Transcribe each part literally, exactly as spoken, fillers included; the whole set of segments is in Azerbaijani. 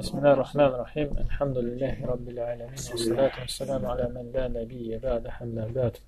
Bismillahirrahmanirrahim. Elhamdülillahi Rabbil alemin. Və salatu və selamu alə mən la nəbiyyə bə'də həmmən bə'd.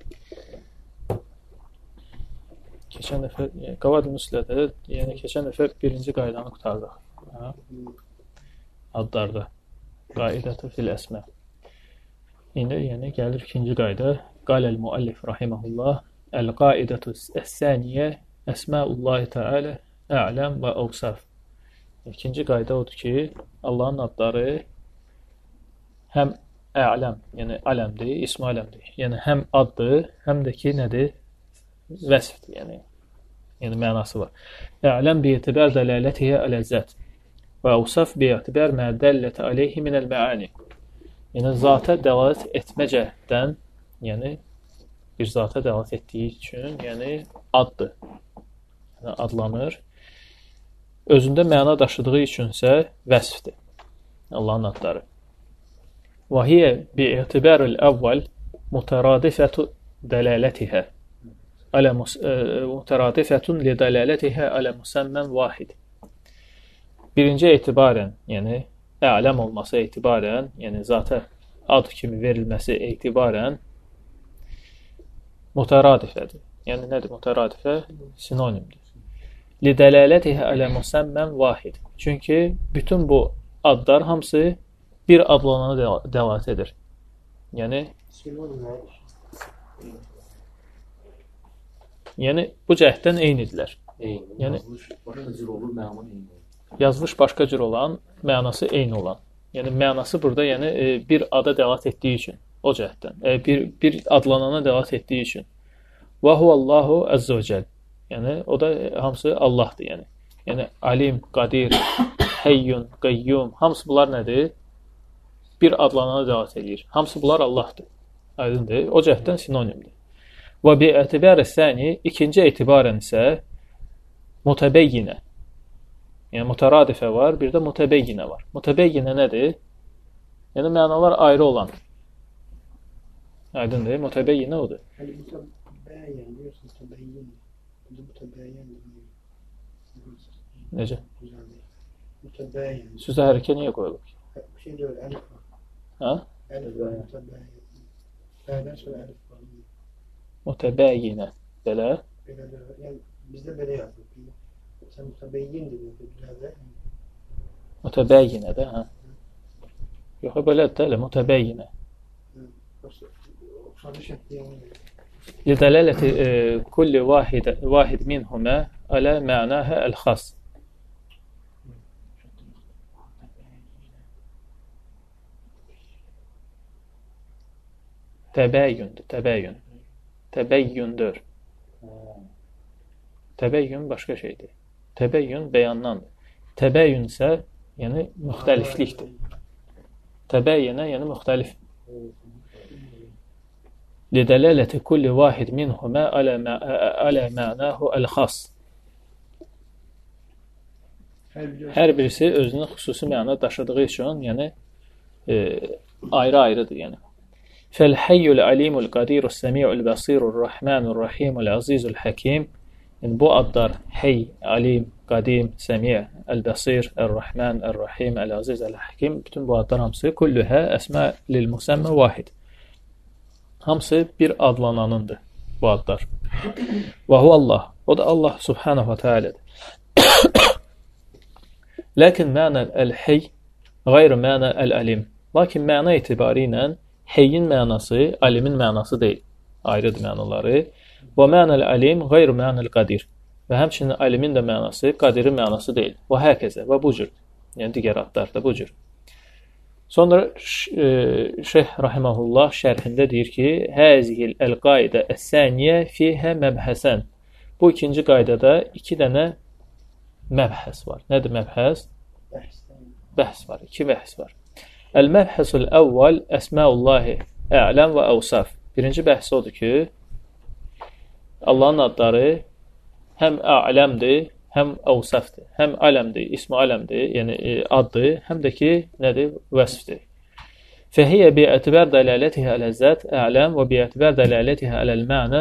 Keçən dəfə, Qavad-ı Müslədə, yəni keçən dəfə birinci qaydanı qutardıq. Ha? Adlarda. Qaidətü fil əsmə. İndi yəni gəlir ikinci qayda. Qaləl müəllif rahiməhullah. Əl-qaidətü əs-səniyyə əsmaullahi təalə ə'ləm və əvsaf. İkinci qayda odur ki, Allahın adları həm ələm, yəni aləmdir, ismi aləmdir. Yəni həm addır, həm də ki, nədir? Vəsfdir, yəni. Yəni mənası var. Ələm bi-etibər dəlalətihə aləzzət və əvsaf bi-etibər mə dəllət aleyhi minəl məani. Yəni zata dəlalət etməcədən, yəni bir zata dəlalət etdiyi üçün, yəni addır. Yəni adlanır. Özündə məna daşıdığı üçünsə vəsfdir. Allahın adları. Və hiyə bi-etibəril əvvəl mütəradifətu dəlalətihə alə mütəradifətun li dəlalətihə alə müsəmmən vahid. Birinci etibarən, yəni ələm olması etibarən, yəni zata ad kimi verilməsi etibarən mütəradifədir. Yəni nədir mütəradifə? Sinonimdir. Lidəlalətihə alə müsəmmən vahid. Çünki bütün bu adlar hamısı bir adlanana dəlalət edir. Yəni yəni bu cəhddən eynidirlər. Yəni yazılış başqa cür olan, mənası eyni olan. Yəni mənası burada yəni bir ada dəlalət etdiyi üçün o cəhddən, bir bir adlanana dəlalət etdiyi üçün. Və huvallahu əzzə və cəl. Yəni, o da hamısı Allahdır, yəni. Yəni, alim, qadir, həyyun, qayyum, hamısı bunlar nədir? Bir adlanana dəlalət edir. Hamısı bunlar Allahdır. Aydındır. O cəhddən sinonimdir. Və bi-etibər əs-səni, ikinci etibarən isə mütəbəyyinə. Yəni, mütəradifə var, bir də mütəbəyyinə var. Mütəbəyyinə nədir? Yəni, mənalar ayrı olan. Aydındır. Mütəbəyyinə odur. Necə? Sözə hərəkə niyə qoyulur ki? Şey deyil, əlif var. Ha? Əlif var, mütəbəyyin. Bədən sonra əlif var. Mütəbəyyinə. Belə? Belə də, yəni bizdə belə yazılır. Sən mütəbəyyin dedin, mütəbəyyinə də, hə? Yox, belədir də, elə mütəbəyyinə. Oxşarlı şəkli yəni. Lidələləti kulli vahid, vahid minhumə alə mənəhə əl-xas. Təbəyyündür, təbəyyün. Təbəyyündür. Təbəyyün başqa şeydir. Təbəyyün bəyandandır. Təbəyyün isə, yəni, müxtəliflikdir. Təbəyyünə, yəni, müxtəlif. Lidələləti kulli vahid minhumə alə mənəhu əl-xas. Hər birisi özünün xüsusi məna daşıdığı üçün, yəni, e, ayrı-ayrıdır, yəni. Fəl-həyyul alimul qadirul səmi'ul bəsirul rəhmanul rahimul azizul həkim. Yəni, bu adlar hey, alim, qadim, səmi', əl-bəsir, əl-rəhman, əl-rahim, əl-aziz, əl-həkim. Bütün bu adlar hamısı kulluhə əsmə lil-müsəmmə vahid. Hamısı bir adlananındır bu adlar. Və huvallah. O da Allah subhanahu wa ta'alədir. Lakin mənə əl-hey qayrı mənə əl-alim. Lakin məna etibari ilə heyyin mənası alimin mənası deyil. Ayrıdır mənaları. Və mənə əl-alim qayrı mənə əl-qadir. Və həmçinin alimin də mənası qadirin mənası deyil. Və həkəzə və bu cür. Yəni digər adlar da bu cür. Sonra Şeyh Rahiməhullah şərhində deyir ki, Həzihil əl-qaydə əs-səniyyə fihə məbhəsən. Bu ikinci qaydada iki dənə məbhəs var. Nədir məbhəs? Bəhs var. İki bəhs var. Əl-məbhəsul əvvəl əsmaullahi ələm və əvsaf. Birinci bəhs odur ki, Allahın adları həm ələmdir, həm əvsafdır. Həm aləmdir, ismi aləmdir, yəni addır, həm də ki, nədir? Vəsfdir. Fəhiyyə bi-etibər dəlalətihə əl-əzzət ələm və bi-etibər dəlalətihə əl-mənə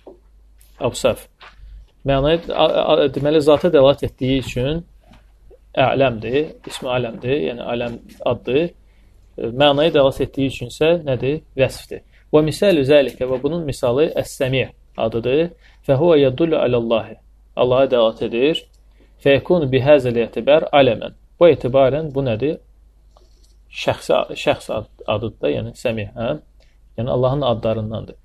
əvsaf. Mənayı deməli zata dəlalət etdiyi üçün Ələmdir, ismi aləmdir, yəni aləm addır. Mənayı dəlas etdiyi üçünsə nədir? Vəsfdir. Və misalı zəlikə və bunun misalı əs-səmi' adıdır. Və huve yedullu alallahi. Allah'a dəlat edir. Və yekunu bihəzəl etibar aləmən. Bu etibarən bu nədir? Şəxs, şəxs adıdır da, yəni səmi', hə? Yəni Allahın adlarındandır.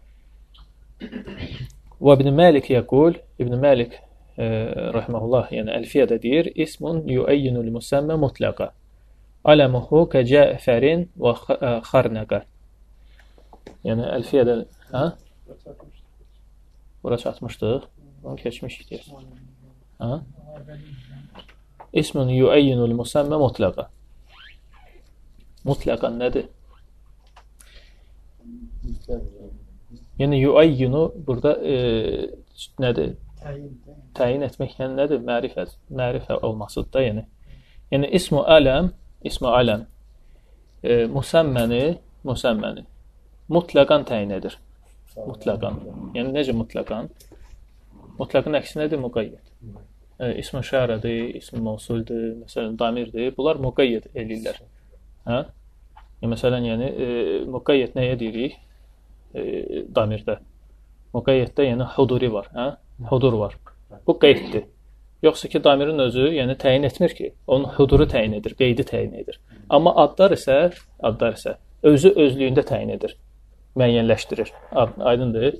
Və İbn Məlik yəqul, İbn Məlik e, rahmehullah, yəni Əlfiyyədə deyir, ismun yuəyyinul musəmmə mutlaqa. Aləmuhu kə Cəfərin və Xarnəqə. Yəni Əlfiyyədə, hə? Bura çatmışdıq. Onu keçmişdik deyək. Hə? İsmun yuəyyinul musəmmə mutlaqa. Mutlaqan nədir? Yəni yuəyyinu burada e, nədir? Təyin etmək yəni nədir? Mərifə, mərifə olmasıdır da, yəni. Yəni ismu ələm, ismu ələm e, musəmməni, musəmməni mutlaqan təyin edir. Mutlaqan. Yəni necə mutlaqan? Mutlaqın əksi nədir? Müqayyət. E, ismi şərədir, ismi mavsuldur, məsələn damirdir. Bunlar müqayyət eləyirlər. Hə? Yəni, məsələn, yəni e, müqayyət nəyə deyirik? E, damirdə. Müqayyətdə yəni huduri var, hə? Hudur var. Bu qeyddir. Yoxsa ki, damirin özü yəni təyin etmir ki, onun huduru təyin edir, qeydi təyin edir. Amma adlar isə, adlar isə özü özlüyündə təyin edir, müəyyənləşdirir. Ad, aydındır.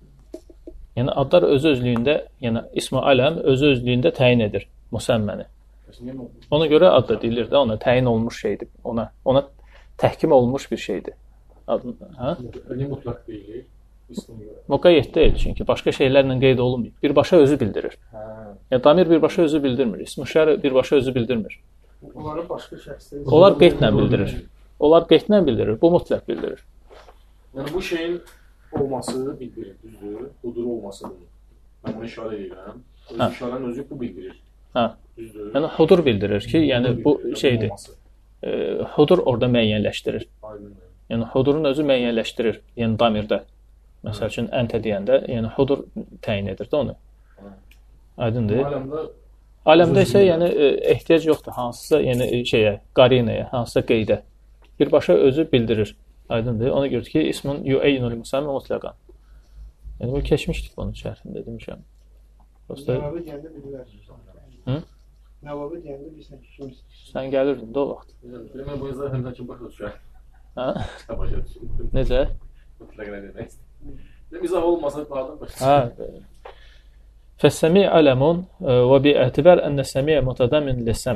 Yəni adlar özü özlüyündə, yəni ismi aləm özü özlüyündə təyin edir müsəmməni. Ona görə ad da deyilir də, ona təyin olmuş şeydir. Ona ona təhkim olunmuş bir şeydir. Adın, hə? Ölü mutlaq deyilir. Müqayyət deyil, çünki başqa şeylərlə qeyd olunmur. Birbaşa özü bildirir. Hə. Yəni damir birbaşa özü bildirmir. İsmi şər birbaşa özü bildirmir. Onları başqa şəxslər. Onlar qeydlə bildirir. Onlar qeydlə bildirir. Bu mütləq bildirir. Yəni bu şeyin olması bildirir, düzdür? Hudur olması bunu. Mən bunu işarə edirəm. Öz hə. İşarənin özü bu bildirir. Hə. Düzdür? Yəni hudur bildirir ki, yəni bu şeydir. E, hudur orada müəyyənləşdirir. Aydın. Yəni hudurun özü müəyyənləşdirir. Yəni damirdə. Məsəl üçün əntə deyəndə, yəni hudur təyin edir də onu. Aydındır. Aləmdə aləmdə isə yəni ehtiyac yoxdur hansısa yəni şeyə, qarinəyə, hansısa qeydə. Birbaşa özü bildirir. Aydındır. Ona görə ki, ismun yuəyyinul musamma mutlaqan. Yəni bu keçmişdik bunun şərhində demişəm. Prosta Nəvabi deyəndə bilirlər. Hı? Nəvabi deyəndə bilirsən ki, kimsin? Sən gəlirdin də o vaxt. Mən bu yazıları həmdən kim başa düşər? Hə? Başa düşür. Necə? Mutlaqan demək. İzah olmasa pardon başa. Hə. Fəs-səmi' aləmun və bi'ətibər ənə səmi' mutadamin lis-səmi'.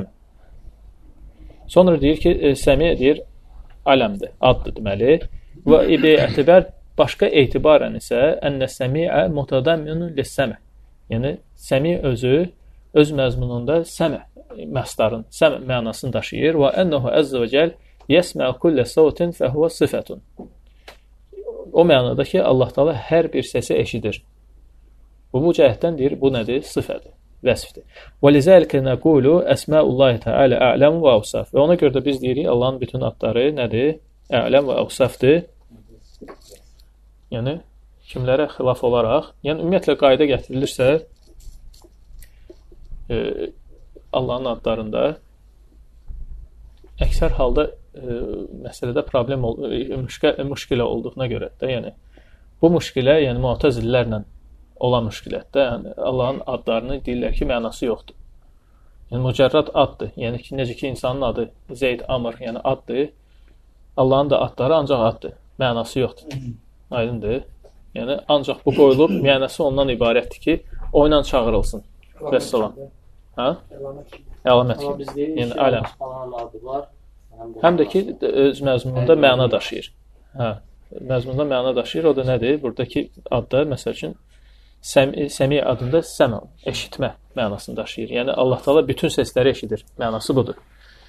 Sonra deyir ki, səmi' deyir aləmdir, addır deməli. Və bi'ətibər başqa etibarən isə ənə səmi'ə mutadamin lis-səmi'. Yəni səmi' özü öz məzmununda səmi' məsdarın, səmi' mənasını daşıyır və ənəhu əzzə və cəl yəsmə kullə savtin fəhuvə sifətun. O mənada ki, Allah Taala hər bir səsi eşidir. Bu bu cəhətdən deyir, bu nədir? Sifədir, vəsfdir. Və lizəlikə nəqulu əsmaullahi təala a'ləm və awsaf. Və ona görə də biz deyirik, Allahın bütün adları nədir? A'ləm və awsafdır. Yəni kimlərə xilaf olaraq, yəni ümumiyyətlə qayda gətirilirsə, e, Allahın adlarında əksər halda e, məsələdə problem ol, müşkə, müşkilə olduğuna görə də, yəni bu müşkilə, yəni Mu'təzililərlə olan müşkilətdə, yəni Allahın adlarını deyirlər ki, mənası yoxdur. Yəni mücərrad addır. Yəni ki, necə ki insanın adı Zeyd, Amr, yəni addır. Allahın da adları ancaq addır. Mənası yoxdur. Aydındır. Yəni ancaq bu qoyulub, mənası ondan ibarətdir ki, o ilə çağırılsın. Vəssalam. Hə? Əlamət kimi. Yəni aləm. Həm də ki, öz məzmununda məna daşıyır. Hə, məzmununda məna daşıyır. O da nədir? Buradakı adda, məsəl üçün, səmi, səmi adında səmə, eşitmə mənasını daşıyır. Yəni, Allah Taala bütün səsləri eşidir. Mənası budur.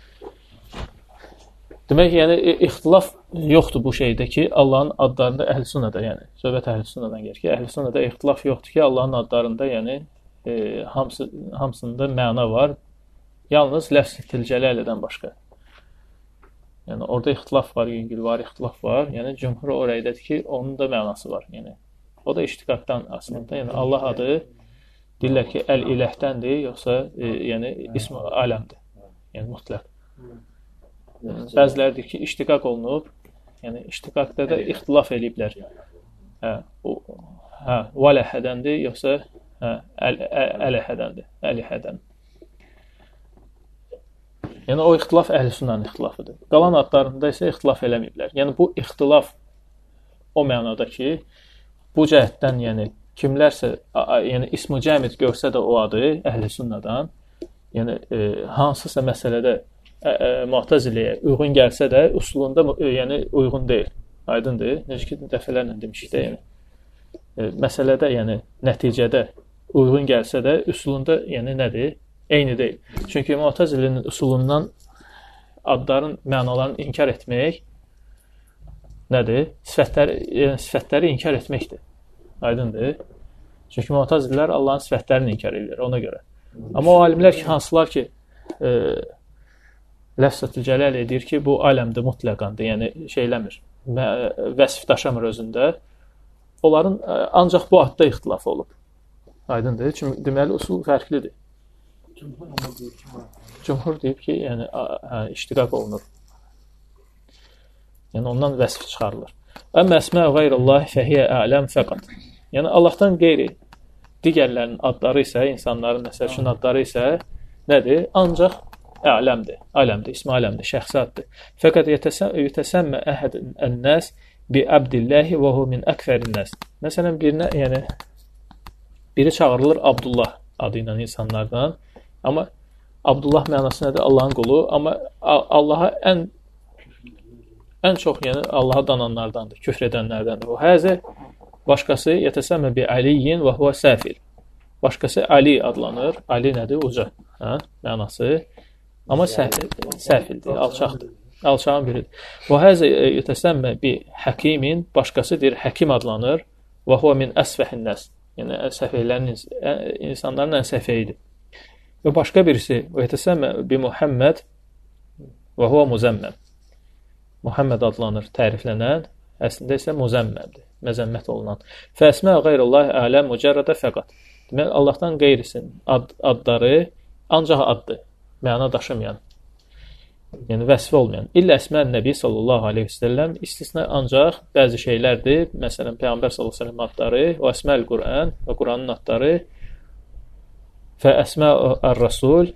Demək, yəni, ixtilaf yoxdur bu şeydə ki, Allahın adlarında Əhl-i-Sünnədə, yəni, söhbət Əhl-i-Sünnədən gəlir ki, Əhl-i-Sünnədə ixtilaf yoxdur ki, Allahın adlarında, yəni, e, hamısı, hamısında məna var. Yalnız ləfz-i tilcələlidən başqa. Yəni, orada ixtilaf var, yüngül var, ixtilaf var. Yəni, cümhur o rəydədir ki, onun da mənası var. Yəni, o da iştiqaqdan aslında. Yəni, Allah adı deyirlər ki, əl-iləkdəndir, yoxsa e, yəni, ismi aləmdir. Yəni mütləq. Bəziləri deyir ki, iştiqaq olunub. Yəni iştiqaqda da ixtilaf eləyiblər. Hə, o hə, valəhədəndir yoxsa hə, ələhədəndir. Əlihədən. Yəni o ixtilaf əhl-sünnənin ixtilafıdır. Qalan adlarında isə ixtilaf eləməyiblər. Yəni bu ixtilaf o mənada ki, bu cəhətdən yəni kimlərsə yəni ism-i cəmid görsə də o adı əhl-sünnədən, yəni e, hansısa məsələdə e, e, Mu'təziləyə uyğun gəlsə də usulunda e, yəni uyğun deyil. Aydındır? Necə ki dəfələrlə demişik də yəni. E, məsələdə yəni nəticədə uyğun gəlsə də usulunda yəni nədir? Eyni deyil. Çünki Mu'təzilənin usulundan adların mənalarını inkar etmək nədir? Sifətləri, yəni sifətləri inkar etməkdir. Aydındır? Çünki Mu'təzililər Allahın sifətlərini inkar edirlər ona görə. Amma o alimlər ki, hansılar ki e, Ləfzətül Cəlal edir ki, bu aləmdə mutlaqandır, yəni şeyləmir, vəsf daşamır özündə. Onların e, ancaq bu adda ixtilaf olub. Aydındır? Çünki deməli usul fərqlidir. Cümhur deyib ki, yəni hə, iştiqaq olunur. Yəni ondan vəsf çıxarılır. Əmmə əsmə-u qeyrəllahi fəhiyyə ələm fəqat. Yəni Allahdan qeyri digərlərinin adları isə, insanların məsəl üçün adları isə nədir? Ancaq ələmdir, aləmdir, ismi aləmdir, şəxsi addır. Fəqat yetəsəmmə əhədin ən-nəs bi abdillahi və hu min əkfərin nəs. Məsələn, birinə, yəni biri çağırılır Abdullah adı ilə insanlardan. Amma Abdullah mənası nədir? Allahın qulu. Amma Allaha ən ən çox, yəni Allaha dananlardandır, küfr edənlərdəndir. O həzə başqası yetəsəmmə bi Aliyin və huve səfil. Başqası Ali adlanır. Ali nədir? Uca. Hə? Mənası. Amma səfil, səfildir, alçaqdır. Alçağın biridir. Və həzə yetəsəmmə bi Həkimin. Başqası deyir, Həkim adlanır. Və huve min əsfəhin nəs. Yəni səfehlərin, insanların ən səfeyidir. Və başqa birisi və yetəsəmmə bi Muhammed və huve muzəmməm. Muhammed adlanır, təriflənən, əslində isə muzəmməmdir, məzəmmət olunan. Fəsmə-u qeyrullahi ələm mücərrədə fəqat. Deməli, Allahdan qeyrisin ad, adları ancaq addır, məna daşımayan, yəni vəsf olmayan. İllə əsmən Nəbi sallallahu aleyhi ve selləm istisna ancaq bəzi şeylərdir. Məsələn, Peyğəmbər sallallahu aleyhi ve selləm adları, o əsməl Qur'an və Qur'anın adları fə əsmə-ər-Rasul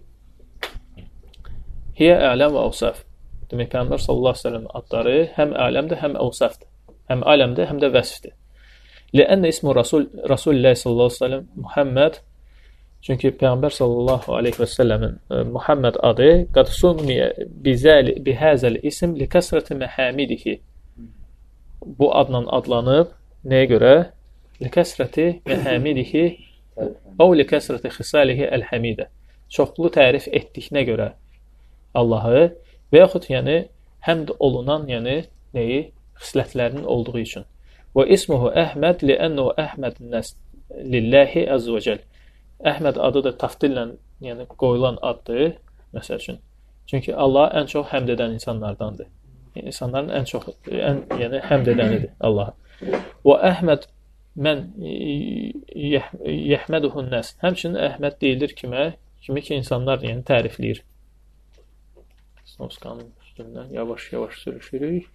hiyə ələm və əvsəf. Demək, Peyğəmbər sallallahu aleyhi ve sellem adları həm aləmdir, həm əvsəfdir. Həm aləmdir, həm də vəsfdir. Ləənnə ismu Rasul, Rasulullah sallallahu aleyhi ve sellem Muhammed. Çünki Peyğəmbər sallallahu aleyhi ve sellemin Muhammed adı qad summiyə bihəzəl isim li kəsrəti məhəmidihi. Bu adla adlanıb nəyə görə? Li kəsrəti məhəmidihi o li kəsrəti xisalihi əl-həmidə. Çoxlu tərif etdiyinə görə Allahı və yaxud yəni həmd olunan yəni nəyi? Xislətlərinin olduğu üçün. Və ismuhu Əhməd li'ənnu Əhmədun nəs lillahi əzzə və cəl. Əhməd adı da taftillə yəni qoyulan addır, məsəl üçün. Çünki Allah ən çox həmd edən insanlardandır. Yəni, insanların ən çox ən, yəni həmd edənidir Allah. Və Əhməd mən yəhməduhun nəs. Həmçinin Əhməd deyilir kimə? Kimi ki insanlar yəni tərifləyir. Snoskanın üstündən yavaş-yavaş sürüşürük.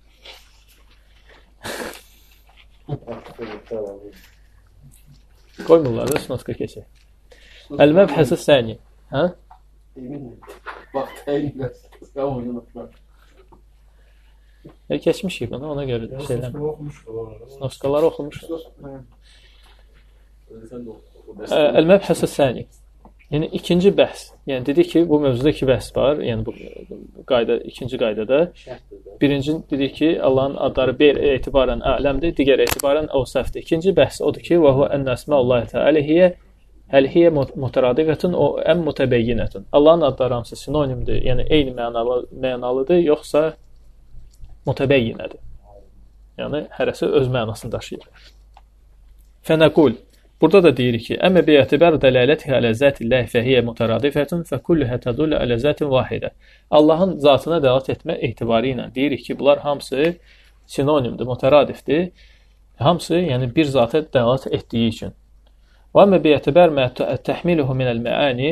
Qoymurlar da snoska keçək. Əl-məbhəsə səni. Hə? Bax, təyinləs. Keçmişik bunu, ona görə də şeyləm. Snoskaları oxumuşdur. Əl-məbhəsə səni. Yəni ikinci bəhs. Yəni dedik ki, bu mövzuda iki bəhs var. Yəni bu qayda ikinci qaydada. Birinci dedik ki, Allahın adları bir etibarən aləmdir, digər etibarən əvsəfdir. İkinci bəhs odur ki, və huve enne əsmaullahi təala hiyə həl hiyə mutaradifətun o əm mutabəyyinətun. Allahın adları hamısı sinonimdir, yəni eyni mənalı mənalıdır, yoxsa mutabəyyinədir. Yəni hərəsi öz mənasını daşıyır. Fənəqul. Burada da deyirik ki, əmə bi'ətibər dəlalətihə alə zətilləhi fəhiyyə mutaradifətun fə kulluhə tədullə alə zətin vahidə. Allahın zatına dəlat etmə etibarı ilə deyirik ki, bunlar hamısı sinonimdir, mutaradifdir. Hamısı yəni bir zata dəlat etdiyi üçün. Və əmə bi'ətibər mə təhmiluhu minəl məani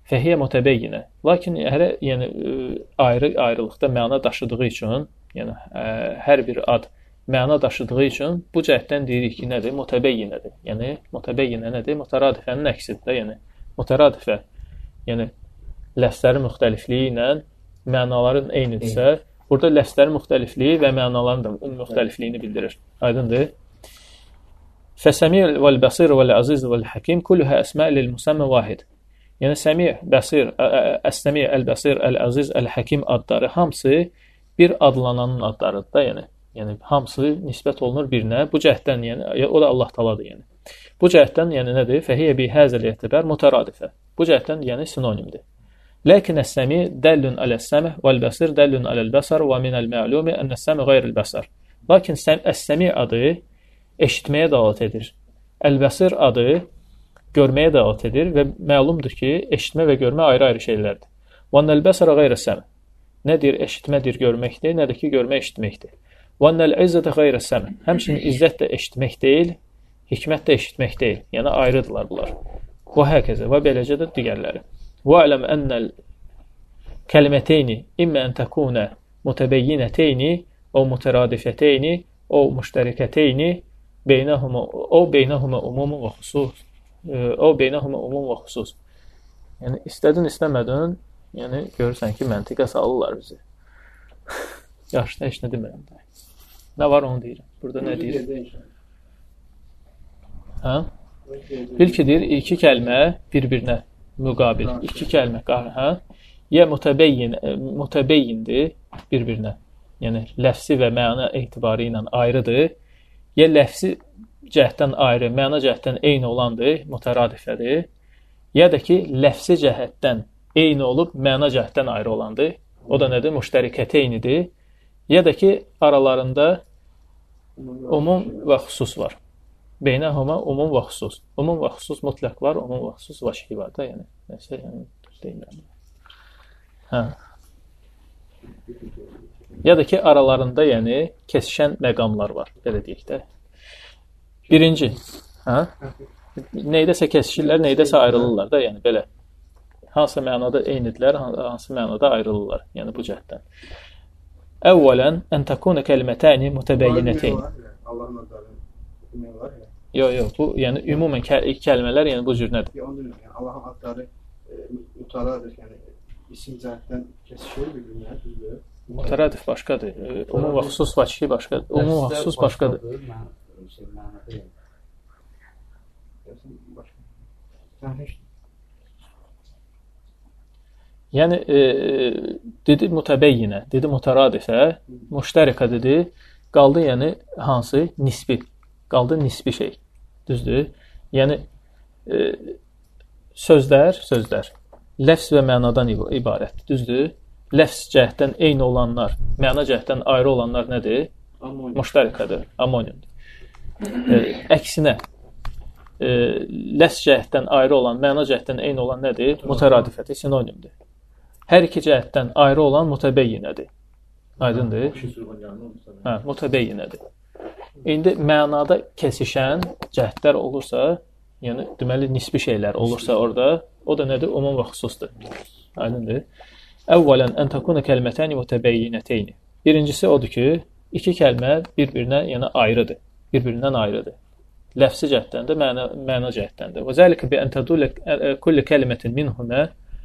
fəhiyyə mütəbəyyinə. Lakin hər yəni ayrı ayrılıqda məna daşıdığı üçün, yəni ə, hər bir ad məna daşıdığı üçün bu cəhətdən deyirik ki, nədir? Mütəbəyyinədir. Yəni mütəbəyyinə nədir? Mütəradifənin əksidir. Yəni mütəradifə, yəni ləfzlərin müxtəlifliyi ilə mənaların eynidirsə, burada ləfzlərin müxtəlifliyi və mənaların da müxtəlifliyini bildirir. Aydındır? Fəsəmi vəl-bəsir vəl-əziz vəl-həkim kulluhə əsmə lil-müsəmmə vahid. Yəni səmi, bəsir, əs-səmi, əl-bəsir, əl-əziz, əl-həkim adları hamısı bir adlananın adlarıdır da, yəni. Yəni hamısı nisbət olunur birinə. Bu cəhddən, yəni o da Allah Taaladır, yəni. Bu cəhddən, yəni nədir? Fəhiyyə bi həzəl etibar mütəradifə. Bu cəhddən, yəni sinonimdir. Lakin əs-səmi dəllun aləs-səmi vəl-bəsir dəllun aləl-bəsər və minəl-məlumi ənəs-səmi qeyril-bəsər. Lakin əs-səmi adı eşitməyə dəlalət edir. Əl-bəsir adı görməyə dəlalət edir və məlumdur ki, eşitmə və görmə ayrı-ayrı şeylərdir. Və ənəl-bəsərə qeyrəs-səmi. Nədir eşitmədir, görməkdir, nədir ki, görmə eşitməkdir. Və ənəl-izzətə qeyrəs-səmi. Həmçinin izzət də eşitmək deyil, hikmət də eşitmək deyil. Yəni ayrıdırlar bunlar. Və həkəzə və beləcə də digərləri. Və ələm ənəl kəliməteyni immə ən təkunə mütəbəyyinəteyni o mütəradifəteyni o müştərikəteyni beynəhumə o beynəhumə umumun və xüsus o beynəhumə umum və xüsus. Yəni istədin, istəmədin, yəni görürsən ki, məntiqə salırlar bizi. Yaxşı, heç nə demirəm. Nə var onu deyirəm. Burada nə deyir? Hə? Bil ki, deyir, iki kəlmə bir-birinə müqabil. İki kəlmə, hə? Ya mütəbəyyin, mütəbəyyindir bir-birinə. Yəni, ləfsi və məna etibarı ilə ayrıdır. Ya ləfsi cəhətdən ayrı, məna cəhətdən eyni olandır, mütəradifədir. Ya da ki, ləfsi cəhətdən eyni olub, məna cəhətdən ayrı olandır. O da nədir? Müştərikəteynidir. Ya da ki, aralarında umum və xüsus var. Beynəhuma umum və xüsus. Umum və xüsus mütləq var, umum və xüsus vaşi var da, yəni. Nəsə, yəni, deyiləm. Hə. Ya da ki, aralarında, yəni, kesişən məqamlar var, belə deyək də. Birinci, hə? Neydəsə kesişirlər, neydəsə ayrılırlar da, yəni, belə. Hansı mənada eynidirlər, hansı mənada ayrılırlar, yəni bu cəhətdən. Əvvələn, ən təkunə kəlimətəni mütəbəyyinətəyin. Allahın adları demək var ya. Yox, yox, bu, yəni, ümumən kəlmələr, yəni, bu cür nədir? Yox, onu demək, yəni, Allahın adları mütəradif, yəni, isim cəhətdən kesişir bir-birinə, düzdür. Mütəradif başqadır, umum və xüsus vaçki başqadır, umum və xüsus başqadır. Yəni, e, dedi mütəbəyyinə, dedi mütəradifə, müştərikə dedi, qaldı, yəni, hansı? Nisbi. Qaldı nisbi şey. Düzdür? Yəni, e, sözlər, sözlər, ləfz və mənadan ibarət. Düzdür? Ləfz cəhətdən eyni olanlar, məna cəhətdən ayrı olanlar nədir? Müştərikədir, amonimdir. E, əksinə, e, ləfz cəhətdən ayrı olan, məna cəhətdən eyni olan nədir? Mütəradifədir, sinonimdir. Hər iki cəhətdən ayrı olan mütəbəyyinədir. Aydındır? Hə, mütəbəyyinədir. İndi mənada kesişən cəhdlər olursa, yəni deməli nisbi şeylər olursa orada, o da nədir? Umum və xüsusdur. Aydındır? Əvvələn ən təkunə kəlimətəni mütəbəyyinəteyni. Birincisi odur ki, iki kəlmə bir-birinə, yəni ayrıdır. Bir-birindən ayrıdır. Ləfsi cəhddən də, məna, məna cəhddən də. Və zəlikə bi ən tədullə kulli kəlimətin minhumə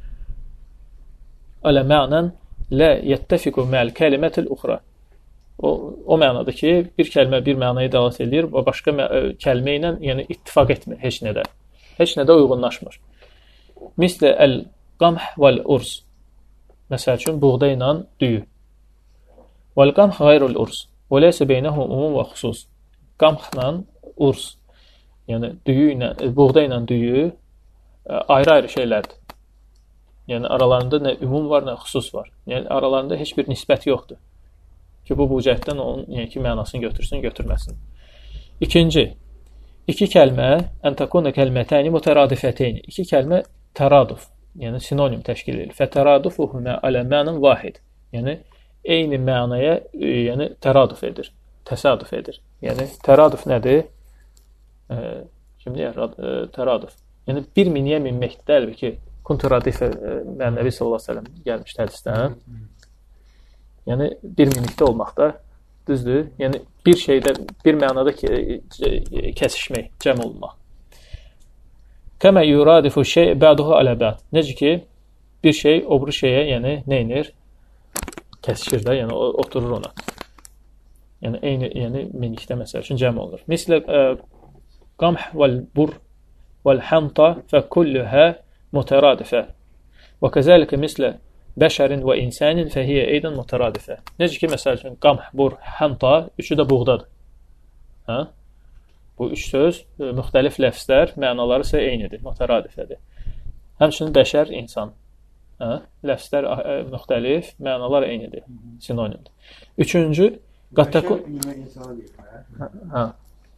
alə mənən lə yəttəfiqu məl kəlimətil uxra. O, o mənada ki, bir kəlmə bir mənaya dəlalət edir və başqa kəlmə ilə yəni, ittifaq etmir heç nədə. Heç nədə uyğunlaşmır. Mislə əl-qamh vəl-urs. Məsəl üçün, buğda ilə düyü. Vəl-qamh qayrul urs. Və ləysə beynəhu umum və xüsus. Qamhla urs. Yəni, düyü ilə, buğda ilə düyü ayrı-ayrı şeylərdir. Yəni, aralarında nə ümum var, nə xüsus var. Yəni, aralarında heç bir nisbət yoxdur. Ki, bu, bu cəhətdən onun yəni ki, mənasını götürsün, götürməsin. İkinci, iki kəlmə, ən təkunə kəlmətəni mütəradifəteyni. İki kəlmə təraduf, yəni sinonim təşkil edir. Fətəradufuhumə alə mənin vahid. Yəni, eyni mənaya yəni, təraduf edir, təsadüf edir. Yəni, təraduf nədir? E, kim deyər? E, təraduf. Yəni, bir miniyə minməkdir, əlbəttə ki, kuntu radifə Nəbi sallallahu əleyhi və səlləm gəlmişdi hədisdən. Yəni bir minlikdə olmaqda düzdür. Yəni bir şeydə bir mənada kəsişmək, cəm olmaq. Kəmə yuradifu şey bəduhu alə bəd. Necə ki bir şey o biri şeyə, yəni nə edir? Kəsişir də, yəni oturur ona. Yəni eyni, yəni minlikdə məsəl üçün cəm olur. Mislə qamh vəl bur vəl hanta fə kulluhə mütəradifə. Və kəzəlikə mislə bəşərin və insanin fəhiyyə eydən mütəradifə. Necə ki, məsəl üçün, qamh, bur, hanta, üçü də buğdadır. Hə? Bu üç söz, müxtəlif ləfslər, mənaları isə eynidir, mütəradifədir. Həmçinin bəşər, insan. Hə? Ləfslər müxtəlif, mənalar eynidir, sinonimdir. Üçüncü, qattaku... Bəşər insana deyil, hə?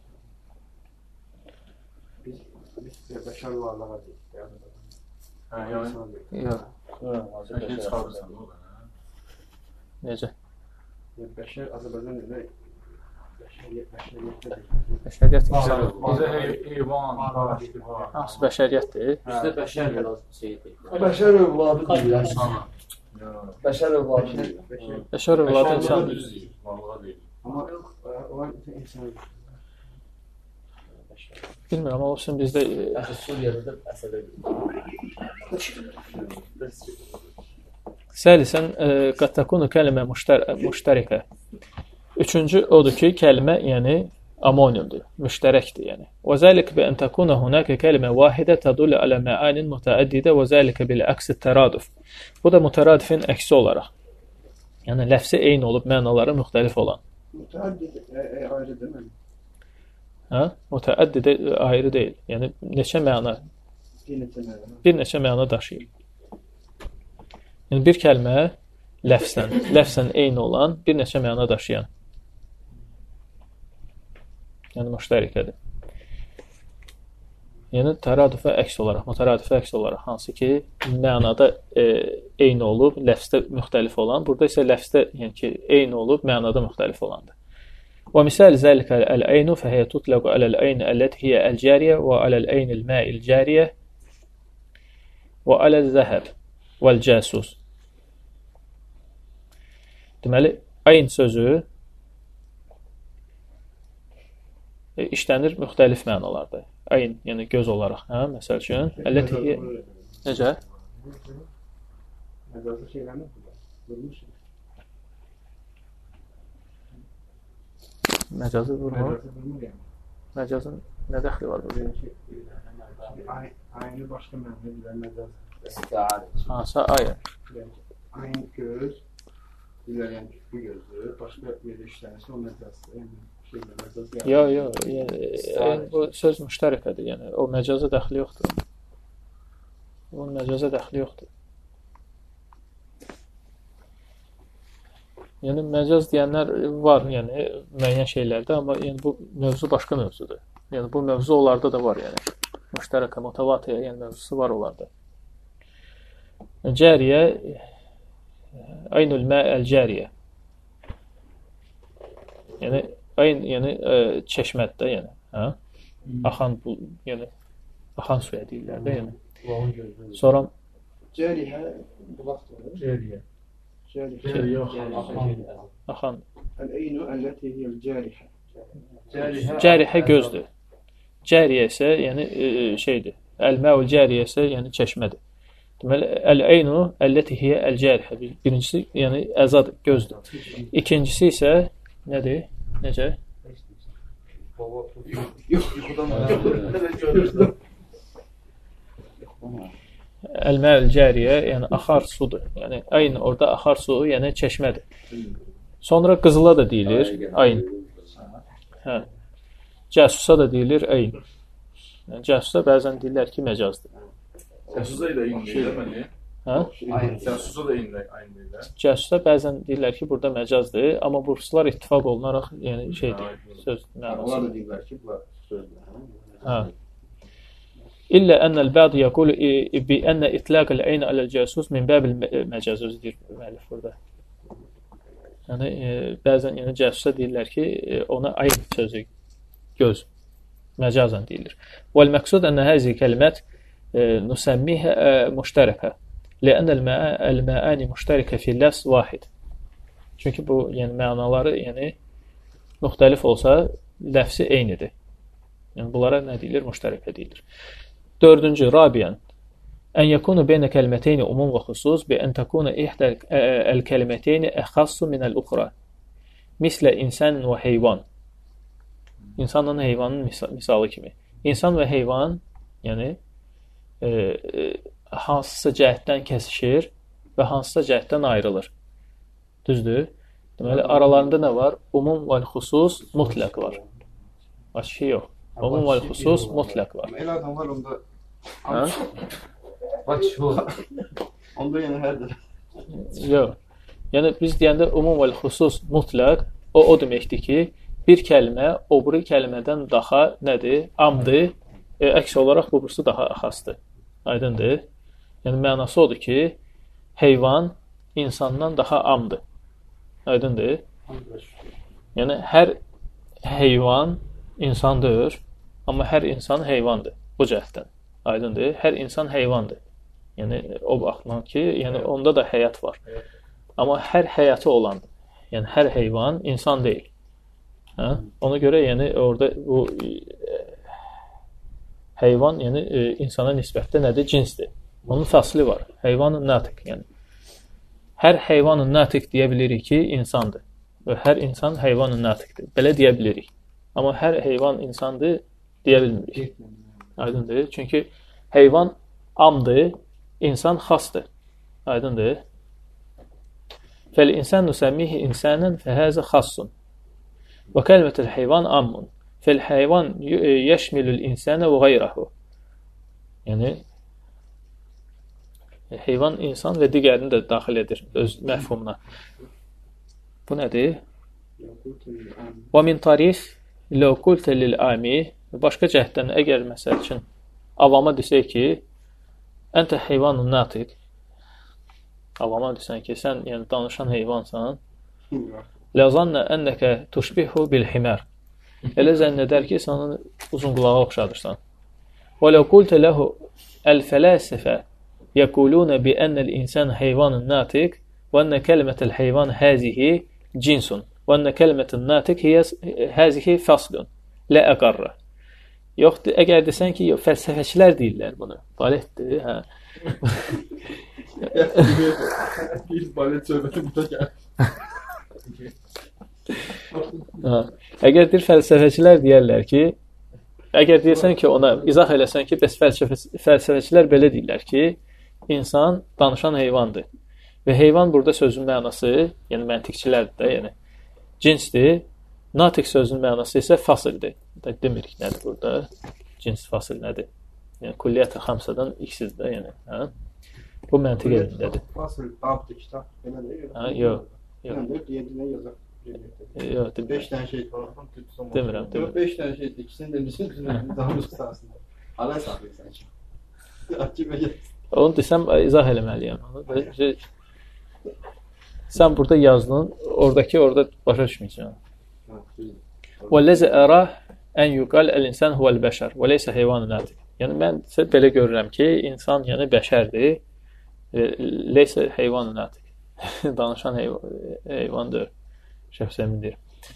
Biz, biz bəşər varlığa deyil. Hə, yəni. Yox. Sən çıxarırsan o da. Necə? Bəşər Azərbaycan dilində bəşəriyyətdir. Bəşəriyyət insan. Bizə heyvan, Hansı bəşəriyyətdir? Bizdə bəşər şeydir. Bəşər övladı deyil. Bəşər övladı. Bəşər övladı insan. Amma onlar insan. Bilmirəm, amma olsun bizdə... Suriyada əsədə Səlisən, qad takunu kəlimə müştərikə. Üçüncü odur ki, kəlimə, yəni, amonimdir, müştərəkdir, yəni. Və zəlikə bi ən takuna hunəkə kəlimə vahidə tədullə alə məanin mütəəddidə və zəlikə bil əksi təradüf. Bu da mütəradifin əksi olaraq. Yəni, ləfsi eyni olub, mənaları müxtəlif olan. Mütəəddid ayrı demək. Hə? Mütəəddid ayrı deyil. Yəni, neçə məna? Bir neçə məna. Bir neçə məna daşıyır. Yəni, bir kəlmə ləfsən, ləfsən eyni olan bir neçə məna daşıyan. Yəni, müştərikədir. Yəni, təradüfə əks olaraq, mütəradüfə əks olaraq, hansı ki, mənada e, eyni olub, ləfsdə müxtəlif olan, burada isə ləfsdə, yəni ki, eyni olub, mənada müxtəlif olandır. Və misal zəlikə əl-əynu fəhiyyə tutləqu aləl-əyn əlləti hiyə əl-cəriyə və aləl-əyn il-mə'il-cəriyə və aləl-zəhəb vəl-cəsus. Deməli, ayn sözü e, işlənir müxtəlif mənalarda. Ayn, yəni göz olaraq, hə, məsəl üçün, əlləti hiyə... Necə? Məcazlı şeylərlə vurmuş. Məcazı vurmur. Məcazın nə dəxli var burada? Aynı başqa mənada bilən məcaz. Hansı ayə? Aynı göz, bilən bu gözdür, başqa bir işlənirsə o məcazdır. Yəni, məcaz yəni. Yox, yox, yəni, bu söz müştərəkədir, yəni, o məcaza dəxli yoxdur. Onun məcaza dəxli yoxdur. Yəni, məcaz deyənlər var, yəni, müəyyən şeylərdə, amma yəni, bu mövzu başqa mövzudur. Yəni, bu mövzu onlarda da var, yəni. Müştərəkə, mutavatiyə, yəni, mövzusu var onlarda. Cəriyə, aynul mə'əl-cəriyə. Yəni, ayn, yəni, çeşmətdə, yəni, hə? Axan, bu, yəni, axan suya deyirlər də, yəni. Sonra... Cəriyyə, bulaqdır. Cəriyə. Cəriyyə. Axan. Əl-eynu əlləti hiyəl cəriyyə. Cərihə gözdür. Cəriyə isə, yəni, şeydir. Əl-mə'ul cəriyə isə, yəni, çeşmədir. Deməli, əl-eynu əlləti hiyə əl-cərihə. Birincisi, yəni, əzadır, gözdür. İkincisi isə, nədir? Necə? Yox, yuxudan Əl-mə'ul cəriyə, yəni, axar sudur. Yəni, ayn orada axar su, yəni, çeşmədir. Sonra qızıla da deyilir, ayn. Hə. Cəsusa da deyilir, ayn. Yəni, cəsusa bəzən deyirlər ki, məcazdır. Cəsusa ilə eyni deyirlər, məni? Hə? Cəsusa da eyni deyirlər. Cəsusa bəzən deyirlər ki, burada məcazdır, amma bu ruslar ittifaq olunaraq, yəni, şeydir, söz mənası. Onlar da deyirlər ki, bu sözdür. Hə. İllə ənəl bədi yəqulu bi ənə itlaqəl eyni aləl cəsus min bəbil məcaz özüdür müəllif burada. Yəni, e, bəzən yəni, cəsusa deyirlər ki, e, ona ayn sözü, göz, məcazən deyilir. Vəl məqsud ənə həzi kəlimət نسميها مشتركة لأن المعاني مشتركة في اللفظ واحد. Çünki bu, yəni mənaları, yəni müxtəlif olsa, ləfsi eynidir. Yəni bunlara nə deyilir? Müştərəkə deyilir. Dördüncü, rabiyan. Ən yekunu beynə kəlməteyni umum və xüsus bi ən təkunu ihdə əl-kəlməteyni əxassu minəl-uxra. Mislə insan və heyvan. İnsanla heyvanın misalı kimi. İnsan və heyvan, yəni e, e, hansısa cəhətdən kəsişir və hansısa cəhətdən ayrılır. Düzdür? Deməli, aralarında nə var? Umum və xüsus mütləq var. Başqa şey yox. Umum və xüsus mütləq var. Elə adam var onda. Hə? Onda yəni hərdir. Yox. Yəni biz deyəndə umum və xüsus mütləq, o o deməkdir ki, bir kəlmə o biri kəlmədən daha nədir? Amdır. E, əks olaraq bu birisi daha xasdır. Aydındır? Yəni mənası odur ki, heyvan insandan daha amdır. Aydındır? Yəni hər heyvan insandır, amma hər insan heyvandır bu cəhətdən. Aydındır? Hər insan heyvandır. Yəni o baxımdan ki, yəni onda da həyat var. Amma hər həyatı olandır. Yəni hər heyvan insan deyil. Hə? Ona görə yəni orada bu e, heyvan yəni e, insana nisbətdə nədir? Cinsdir. Onun fasili var. Heyvanın natiq yəni. Hər heyvanın natiq deyə bilirik ki, insandır. Və hər insan heyvanın natiqdir. Belə deyə bilirik. Amma hər heyvan insandır deyə bilmirik. Aydındır? Çünki heyvan amdır, insan xasdır. Aydındır? Fəl-insan nusəmmihi insanən fəhəzə xassun. Və kəlmətəl heyvan ammun. Fəl-heyvan yəşmilül insənə və qayrəhu. Yəni, heyvan insan və digərini də daxil edir öz məfhumuna. Bu nədir? Və min tarif lə qultə lil-ami. Başqa cəhətdən, əgər məsəl üçün avama desək ki, əntə heyvanun natiq, avama desən ki, sən yəni, danışan heyvansan, ləzannə ənnəkə tuşbihu bil-himər. Elə zənn edər ki, sən uzun qulağa oxşadırsan. Və lə qultə ləhu əl-fələsifə yəqulunə bi ənəl insan heyvanun natiq və ənə kəlmətəl heyvan həzihi cinsun və ənə kəlmətəl natiq həzihi faslun lə əqarrə. Yoxdur, əgər desən ki, yox, fəlsəfəçilər deyirlər bunu. Baletdir, hə. Bir balet söhbəti burada gəlir. Əgər deyir, fəlsəfəçilər deyərlər ki, əgər deyirsən ki, ona izah eləsən ki, bəs fəlsəfə, fəlsəfəçilər belə deyirlər ki, insan danışan heyvandır. Və heyvan burada sözün mənası, yəni məntiqçilərdir də, yəni cinsdir. Natiq sözün mənası isə fasildir. Demirik nədir burada? Cins fasil nədir? Yəni, kulliyyət-i xamsadan iksiz də, yəni. Hə? Bu məntiq elmindədir. Fasil, abdır, kitab, belə deyil. Hə, yox. Yox, yedinə yazaq. Yox, demirəm. Beş dənə şey var. Demirəm, demirəm. Beş dənə şey, ikisini demişsin, daha qısasında. Alay saxlayırsan ki. Akibə gəl. Onu desəm, izah eləməliyəm. Sən burada yazdın, oradakı orada başa düşməyəcəm. وَالَّذِ أَرَى أَنْ يُقَالْ الْإِنسَانُ هُوَ الْبَشَرُ وَلَيْسَ حَيْوَانٌ نَاطِقٌ. Yəni mən belə görürəm ki, insan yəni bəşərdir. Leysə heyvanun natiq. Danışan heyvandır. Şəxsəmindir.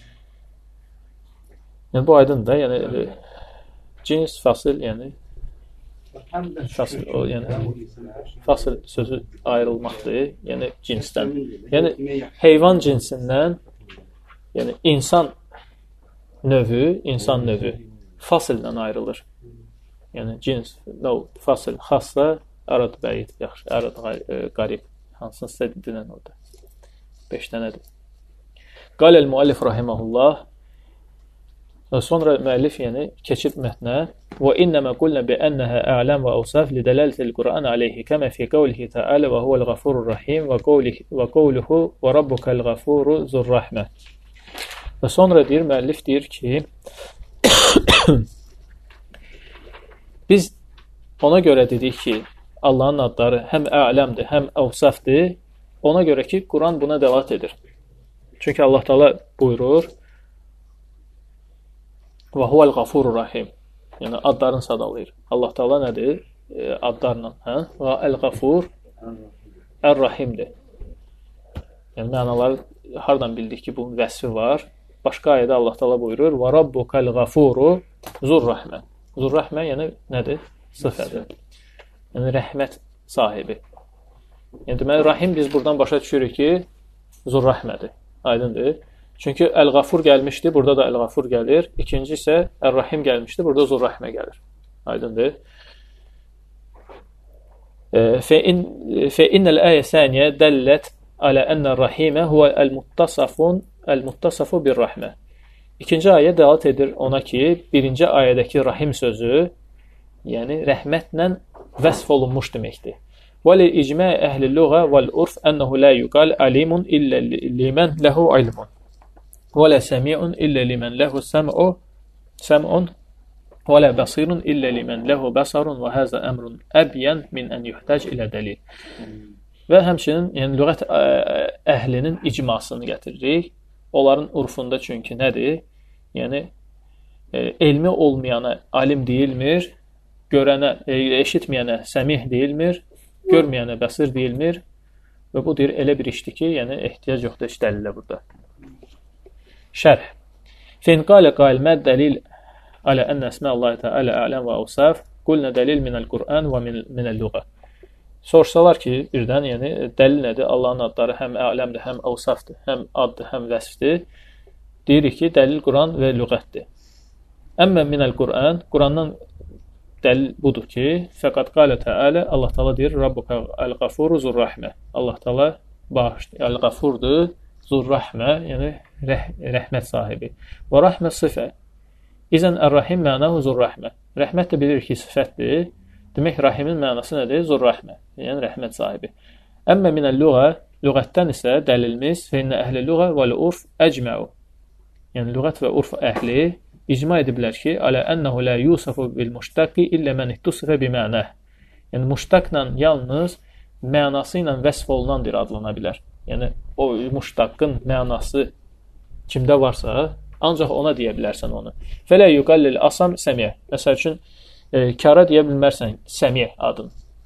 Yəni bu aydındır da, yəni cins, fasil, yəni fasil, o, yəni fasil sözü ayrılmaqdır, yəni cinsdən. Yəni heyvan cinsindən, yəni insan növü, insan növü fasildən ayrılır. Yəni cins, növ, fasil, xassa, ərad bəyid, yaxşı, ərad qarib, hansını sizə dedilən orada. Beş dənədir. Qaləl müəllif rahiməhullah. Sonra müəllif yəni keçib mətnə. Və innəmə qulnə bi ənəhə ələm və əvsaf li dələlətil Qur'an aleyhi kəmə fi qavlihi təalə və huvəl qafurur rahim və qavluhu və rabbukəl qafuru zurrahmə. Və sonra deyir, müəllif deyir ki, biz ona görə dedik ki, Allahın adları həm ələmdir, həm əvsafdır. Ona görə ki, Quran buna dəvat edir. Çünki Allah Teala buyurur, və huvəl qafurur rahim. Yəni, adlarını sadalayır. Allah Teala nədir? e, adlarla. Hə? Və Əl-Qafur, Ər-Rahimdir. Yəni, mənaları hardan bildik ki, bunun vəsfi var? Başqa ayədə Allah Taala buyurur: "Və rabbukal gafuru zur-Rahmə." Zur-Rahmə yəni nədir? Sıfədir. Yəni rəhmət sahibi. Yəni deməli Rahim biz buradan başa düşürük ki, zur-Rahmədir. Aydındır? Çünki Əl-Qafur gəlmişdi, burada da Əl-Qafur gəlir. İkinci isə Ər-Rahim gəlmişdi, burada zur-Rahmə gəlir. Aydındır? فإن فإن الآية الثانية دلت على أن الرحيم هو المتصف المتصف بالرحمة. İkinci ayə dəlalət edir ona ki, birinci ayədəki rahim sözü, yəni rəhmətlə vəsf olunmuş deməkdir. Və li-icma' əhli-lüğə vəl-urf ennehu la yuqal alimun illa liman lahu ilmun. Və la sami'un illa liman lahu sam'u sam'un və la basirun illa liman lahu basarun və həzə əmrun əbyan min ən yuhtac ilə dəlil. Və həmçinin yəni lüğət əhlinin icmasını gətiririk. Onların urfunda çünki nədir? Yəni e, elmi olmayana alim deyilmir, görənə, e, eşitməyənə səmih deyilmir, görməyənə bəsir deyilmir. Və bu deyir elə bir işdir ki, yəni ehtiyac yoxdur heç dəlilə burada. Şərh. Fin qala qail mə dəlil alə ən əsmə-Allahi Teala a'lam və awsaf, qulna dəlil minəl-Qur'an və minəl-lüğə. Sorsalar ki, birdən, yəni dəlil nədir? Allahın adları həm a'ləmdir, həm awsafdır, həm addır, həm vəsfdir. Deyirik ki, dəlil Quran və lüğətdir. Əmmə minəl-Qur'an, Qurandan dəlil budur ki, fəqad qalə Teala, Allah Teala deyir, Rabbuka əl-Qafuru zur-Rahmə. Allah Teala bağışdır, əl-Qafurdur, zur-Rahmə, yəni rəh rəhmət sahibi. Və rəhmə sıfə. İzən ər-Rahim mənahu zur-Rahmə. Rəhmət də bilir ki, sifətdir. Demək, Rahimin mənası nədir? Zur-Rahmə, yəni rəhmət sahibi. Əmmə minəl-lüğə, lüğətdən isə dəlilimiz fəinnə əhli-lüğə vəl-urf əcməu. Yəni, lüğət və urf əhli icma ediblər ki, alə ənəhu lə yusafu bil-muştaqi illə mən ittusifə bi-mənəh. Yəni, muştaqla yalnız mənası ilə vəsf olunandır adlana bilər. Yəni, o muştaqın mənası kimdə varsa, ancaq ona deyə bilərsən onu. Fələ yuqallil asam səmiyə. Məsəl üçün, e, kara deyə bilmərsən səmiyə adını.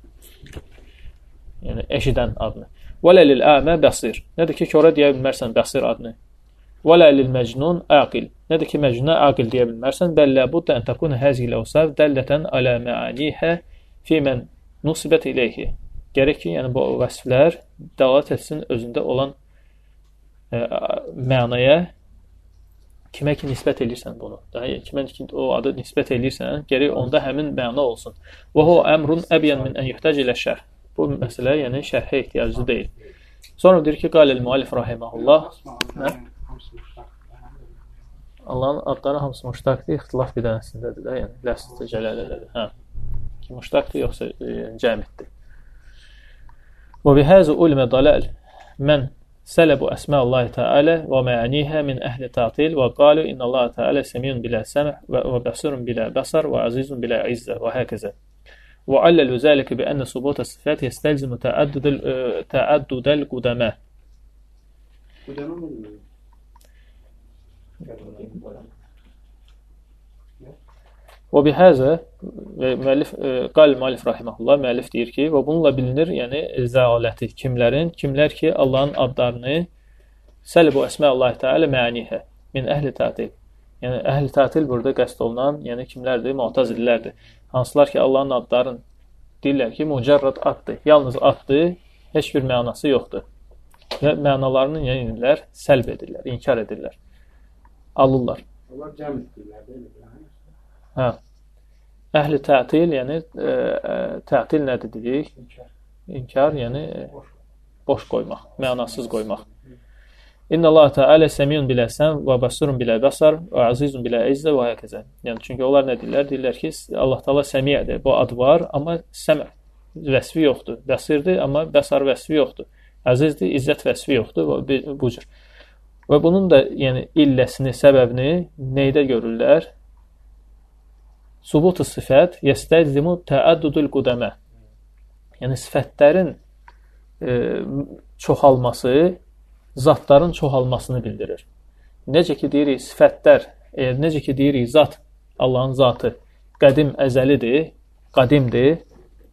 Yəni, eşidən adını. Vələ lil-əmə bəsir. Nədir ki, kara deyə bilmərsən bəsir adını. Vələ lil-məcnun aqil. Nədir ki, məcnuna aqil deyə bilmərsən. Bəllə budda ən takun həzil əvsaf dəllətən alə məanihə fi mən nusibət iləyhi. Gərək ki, yəni bu vəsflər dəlalət etsin özündə olan e, mənaya kimə ki nisbət edirsən bunu. Daha kimə ki o adı nisbət edirsən, gərək onda həmin məna olsun. Və hu əmrun əbyan min ən yuhtac ilə şərh. Bu məsələ, yəni şərhə ehtiyaclı deyil. Sonra deyir ki, qalil müəllif rahiməhullah. Nə? Allahın adları hamısı muştaqdır, ixtilaf bir dənəsindədir də, yəni ləsdə cələlədədir. Hə. Ki muştaqdır, yoxsa e, cəmiddir. Və bihəzi ulmə dalal mən sələbu əsmə-Allahi Teala və mə'anihə min əhli ta'til və qalu inna-Allahi Teala semiyun bilə səmh və bəsirun bilə bəsar və azizun bilə izzə və həkəzə. Və alləlu zəlikə bi ənə subut əsifət yəstəlzimu təəddudəl qudəmə. Qudəmə mi? Və bihəzə müəllif qal müəllif rahimehullah müəllif deyir ki, və bununla bilinir, yəni zəaləti kimlərin, kimlər ki Allahın adlarını səlbu əsmə-Allahi Teala mə'anihə min əhli ta'til. Yəni əhli ta'til burada qəsd olunan, yəni kimlərdir? Mu'təzililərdir. Hansılar ki Allahın adlarını deyirlər ki, mücərrəd addır, yalnız addır, heç bir mənası yoxdur. Və mənalarını yəni səlb edirlər, inkar edirlər. Alırlar. Onlar cəm etdirlər, deyil mi? Hə. Əhli tətil, yəni e, e, tətil nədir dedik? İnkar. İnkar, yəni e, boş qoymaq, mənasız qoymaq. İnnə-Allahi Teala semiyun bilə səm və basirun bilə bəsar və azizun bilə izzə və həkəzə. Yəni çünki onlar nə deyirlər? Deyirlər ki, Allah Teala səmiyədir. Bu ad var, amma səm vəsfi yoxdur. Bəsirdir, amma bəsar vəsfi yoxdur. Əzizdir, izzət vəsfi yoxdur və bu cür. Və bunun da yəni illəsini, səbəbini neydə görürlər? Subut-u sifət yəstəlzimu təəddudul qudəmə. Yəni sifətlərin e, çoxalması zatların çoxalmasını bildirir. Necə ki deyirik sifətlər, e, necə ki deyirik zat, Allahın zatı qədim əzəlidir, qədimdir,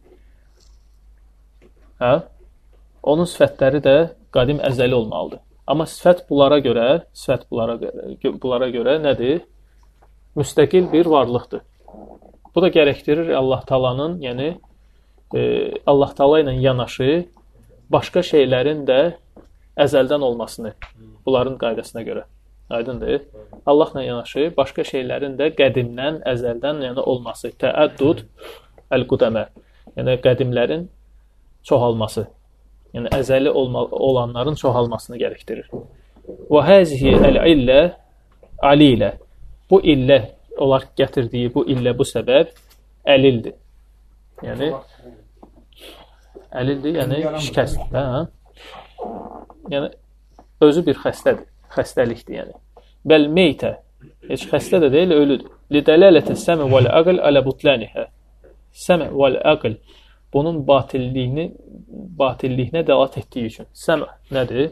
hə? Onun sifətləri də qadim əzəli olmalıdır. Amma sifət bunlara görə, sifət bunlara görə, bunlara görə nədir? Müstəqil bir varlıqdır. Bu da gərəkdirir Allah Taala'nın, yəni e, Allah Taala ilə yanaşı başqa şeylərin də əzəldən olmasını, bunların qaydasına görə. Aydındır. Allahla yanaşı başqa şeylərin də qədimdən, əzəldən yəni olması. Təəddüd əl-qudəmə. Yəni qədimlərin çoxalması. Yəni əzəli olma, olanların çoxalmasını gərəkdirir. Və həzihi əl-illə alilə. Bu illə, onlar gətirdiyi bu illə, bu səbəb əlildir. Yəni əlildir, yəni şikəst. Hə? Yəni özü bir xəstədir. Xəstəlikdir, yəni. Bəl meytə. Heç xəstə də deyil, ölüdür. Lidələlətə səmə vəl-əql alə butlənihə. Səmə vəl-əql. Bunun batilliyini, batilliyinə dəlat etdiyi üçün. Səmə nədir?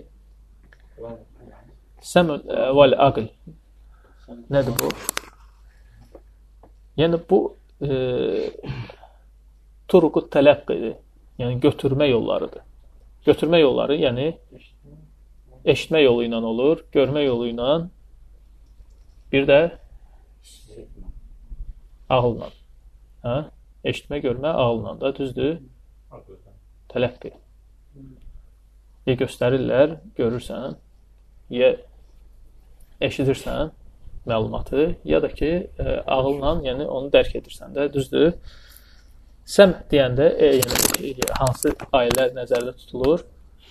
Səmə vəl-əql. Nədir bu? Yəni bu e, turuqut tələqqidir. Yəni götürmə yollarıdır. Götürmə yolları, yəni eşitmə yolu ilə olur, görmə yolu ilə, bir də ağılla. Hə? Eşitmə, görmə ağılla da düzdür. Tələqqi. Ya göstərirlər, görürsən, ya eşidirsən məlumatı, ya da ki, e, ağılla, yəni onu dərk edirsən də, düzdür. Səm deyəndə, e, yəni, hansı ayələr nəzərdə tutulur?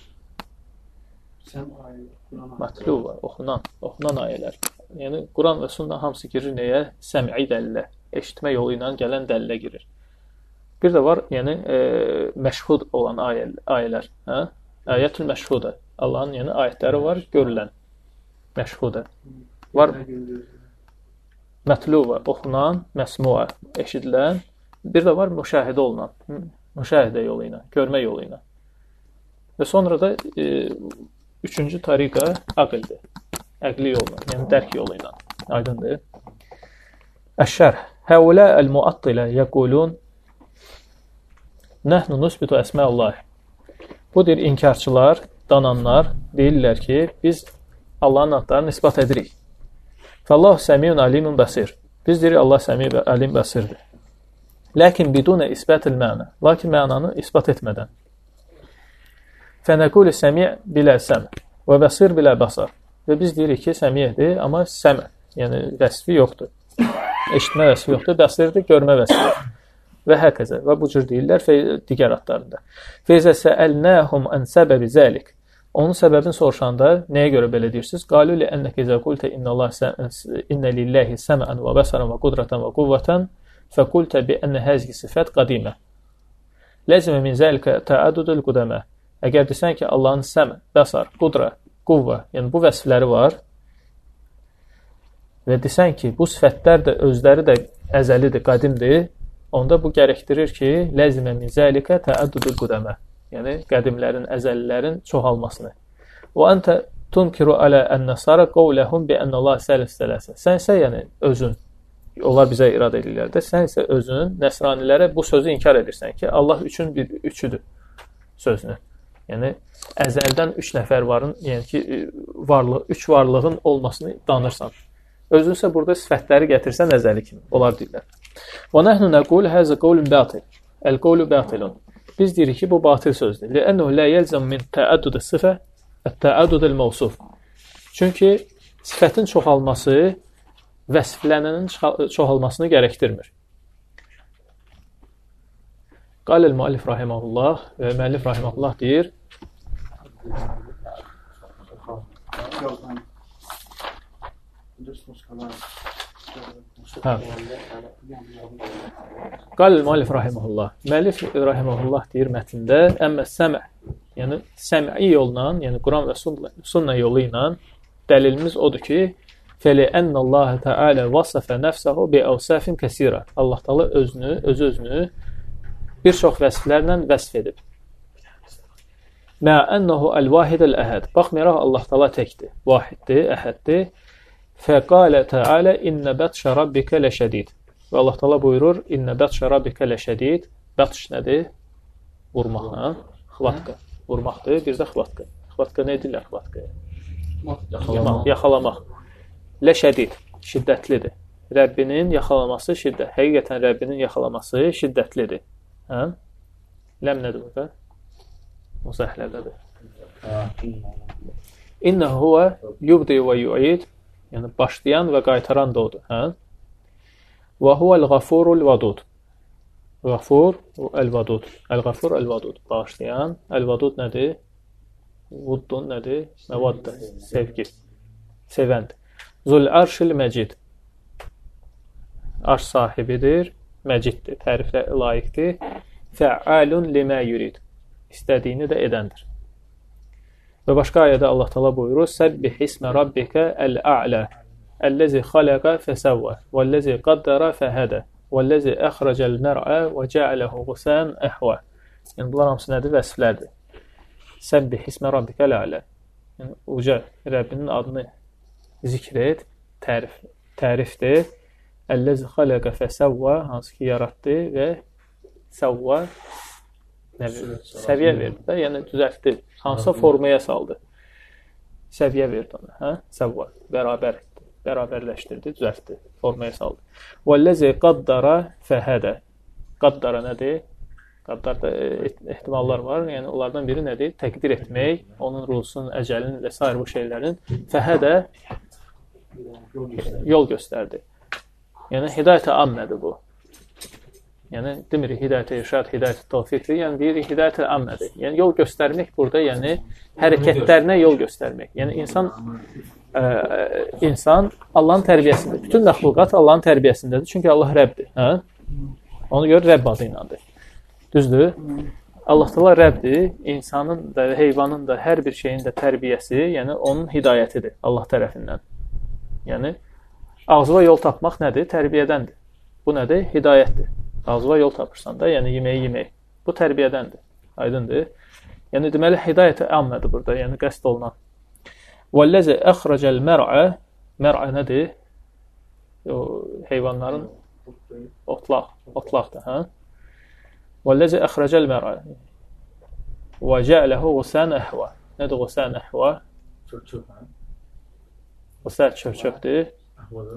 Matlu var, oxunan, oxunan ayələr. Yəni, Quran və Sunnə hamısı girir nəyə? Səm'i dəlillə, eşitmə yolu ilə gələn dəlillə girir. Bir də var, yəni, e, məşhud olan ayə, ayələr. Hə? Ayətül məşhudə. Allahın yəni, ayətləri var, görülən. Məşhudə. Var, mətlu var, oxunan, məsmuə, eşidilən. Bir də var, müşahidə olunan, müşahidə yolu ilə, görmə yolu ilə. Və sonra da e, üçüncü tariqa aqldir. Əqli yolla, yəni dərk yolu ilə. Aydındır. Əşşərh. Həulə əl-muattilə yəqulun nəhnu nusbitu əsməullah. Bu deyir inkarçılar, dananlar deyirlər ki, biz Allahın adlarını isbat edirik. Fəllahu səmiyun alimun bəsir. Biz deyirik Allah səmi və alim bəsirdir. Lakin bidunə isbətil mənə. Lakin mənanı isbat etmədən. Fənəqulu səmi' bilə səm və bəsir bilə basar. Və biz deyirik ki, səmiyədir, amma səm, yəni vəsfi yoxdur. Eşitmə vəsfi yoxdur, bəsirdir, görmə vəsfi. Və həqəzə. Və bu cür deyirlər digər adlarında. Feyzə səəlnəhum ən səbəbi zəlik. Onun səbəbini soruşanda nəyə görə belə deyirsiniz? Qalu li ennəkə izə qultə innə lillahi səmən və bəsərən və qudratan və quvvətən fəqultə bi ennə həzgi sifət qadimə. Ləzimə min zəlikə təəddüdül qudəmə. Əgər desən ki, Allahın səm, bəsar, qudra, quvvə, yəni bu vəsfləri var və desən ki, bu sifətlər də özləri də əzəlidir, qədimdir, onda bu gərəkdirir ki, ləzimə min zəlikə təəddüdül qudəmə. Yəni, qədimlərin, əzəlilərin çoxalmasını. Və əntə tunkiru alə ən-nəsara qovləhum bi ən-Allah səlis-sələsə. Sən isə, yəni, özün, onlar bizə irad edirlər də, sən isə özün nəsranilərə bu sözü inkar edirsən ki, Allah üçün bir üçüdür sözünü. Yəni, əzəldən üç nəfər varın, yəni ki, varlıq, üç varlığın olmasını danırsan. Özünsə burada sifətləri gətirsən əzəli kimi, onlar deyirlər. Və nəhnu nəqul həzə qovlun bətil. Əl-qovlu bətilun. Biz deyirik ki, bu batil sözdür. Ləənnəhu lə yəlzəm min təəddüd sifə ət-təəddüd el-mavsuf. Çünki sifətin çoxalması vəsflənənin çoxalmasını gərəkdirmir. Qaləl müəllif rahiməhullah və müəllif rahiməhullah deyir hə. Qaləl müəllif rahiməhullah müəllif rahiməhullah deyir mətndə əmmə səmə, yəni səm'i yolla, yəni Quran və Sunnə yolu ilə dəlilimiz odur ki, fəli ənəlləhə təalə vasəfə nəfsəhu bi əvsəfin kəsirə. Allah Taala özünü, öz özünü bir çox vəsflərlə vəsf edib. Mə ənəhu əl-vahid əl-əhəd. Baxmayaraq Allah Taala təkdir, vahiddir, əhəddir. Fəqalə təalə innə bətşə rabbikə ləşədid. Və Allah Taala buyurur, innə bətşə rabbikə ləşədid. Bətş nədir? Vurmaqla. xvatka vurmaqdır, bir də xvatka. Xvatka nə edirlər xvatkaya? Yaxalamaq. Yaxalamaq. Lə şədid, şiddətlidir. Rəbbinin yaxalaması şiddət. Həqiqətən Rəbbinin yaxalaması şiddətlidir. Hə? Ləm nədir burada? Muzəhlərdədir. İnnə huvə yubdi və yu'id, yəni başlayan və qaytaran da odur. Hə? Və huvəl qafurul vadud. Qafur, əl-vadud. Əl-qafur, əl-vadud. Bağışlayan. Əl-vadud nədir? Vuddun nədir? Məvaddır. Sevgi. Sevənd. Zul arşil məcid. Arş sahibidir. Məciddir. Təriflə layiqdir. Fəalun limə yurid. İstədiyini də edəndir. Və başqa ayədə Allah Taala buyurur: "Səbbih ismə rabbikə el-a'la, ellezî xalaqa fesavva, vellezî qaddara fehada, vellezî əxracəl mer'a və ca'alehu gusan ahwa." Yəni bunlar hamısı nədir? Vəsflərdir. Səbbih ismə rabbikə el-a'la. Yəni uca Rəbbinin adını zikr et, tərif, tərifdir. Ellezî xalaqa fesavva, hansı ki yaratdı və savva səviyyə verdi də, yəni düzəltdi. Hansısa formaya saldı. Səviyyə verdi ona, hə? Savva, bərabər etdi, bərabərləşdirdi, düzəltdi, formaya saldı. Vəllazi qaddara fəhədə. Qaddara nədir? Qaddarda ehtimallar var. Yəni onlardan biri nədir? Təqdir etmək, onun ruhusunun, əcəlinin və sair bu şeylərin fəhədə yol göstərdi. Yəni hidayət-i ammədir bu. Yəni demirik hidayət-i irşad, hidayət-i tavfiqdir. Yəni deyirik hidayət-i ammədir. Yəni yol göstərmək burada, yəni hərəkətlərinə yol göstərmək. Yəni insan ə, insan Allahın tərbiyəsində, bütün məxluqat Allahın tərbiyəsindədir. Çünki Allah Rəbbdir, hə? Ona görə Rəbb adı iləndir. Düzdür? Allah Taala Rəbbdir. İnsanın da, heyvanın da, hər bir şeyin də tərbiyəsi, yəni onun hidayətidir Allah tərəfindən. Yəni ağzına yol tapmaq nədir? Tərbiyədəndir. Bu nədir? Hidayətdir. Ağzına yol tapırsan da, yəni yeməyi yemək. Bu tərbiyədəndir. Aydındır. Yəni deməli hidayət-i ammədir burada, yəni qəsd olunan. Vəllazi əxracəl mer'a, mer'a nədir? O heyvanların otlaq, otlaqdır, hə? Vəllazi əxracəl mer'a. Və ca'alehu gusan ahwa. Nədir gusan ahwa? Çöp-çöp, hə? Gusan çöp-çöpdür. Ahvada.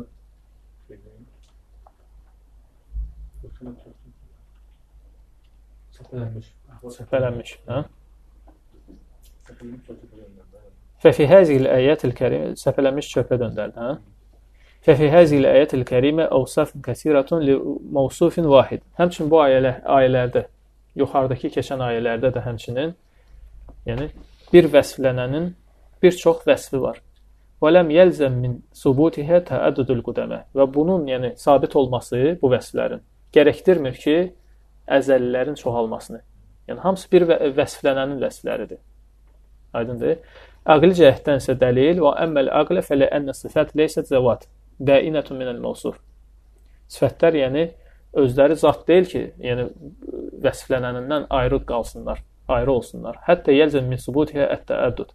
Səpələnmiş. Səpələnmiş, hə? Fəfi həzil əyətil kərimə, səpələnmiş çöpə döndərdi, hə? Fəfi həzil əyətil kərimə əvsafın kəsiratun li mavsufin vahid. Həmçinin bu ayələr, ayələrdə, yuxarıdakı keçən ayələrdə də həmçinin, yəni bir vəsflənənin bir çox vəsfi var. Və ləm yəlzəm min subutihə təəddüdül qudəmə. Və bunun, yəni sabit olması bu vəsflərin gərəkdirmir ki, əzəlilərin çoxalmasını. Yəni hamısı bir vəsflənənin vəsfləridir. Aydındır? Aqli cəhətdən isə dəlil və əmməl aqlə fələ ənə sifət leysət zəvat bəinətun minəl mavsuf. Sifətlər yəni özləri zat deyil ki, yəni vəsflənənindən ayrı qalsınlar, ayrı olsunlar. Hətta yəlzəm min subutihə ət-təəddüd.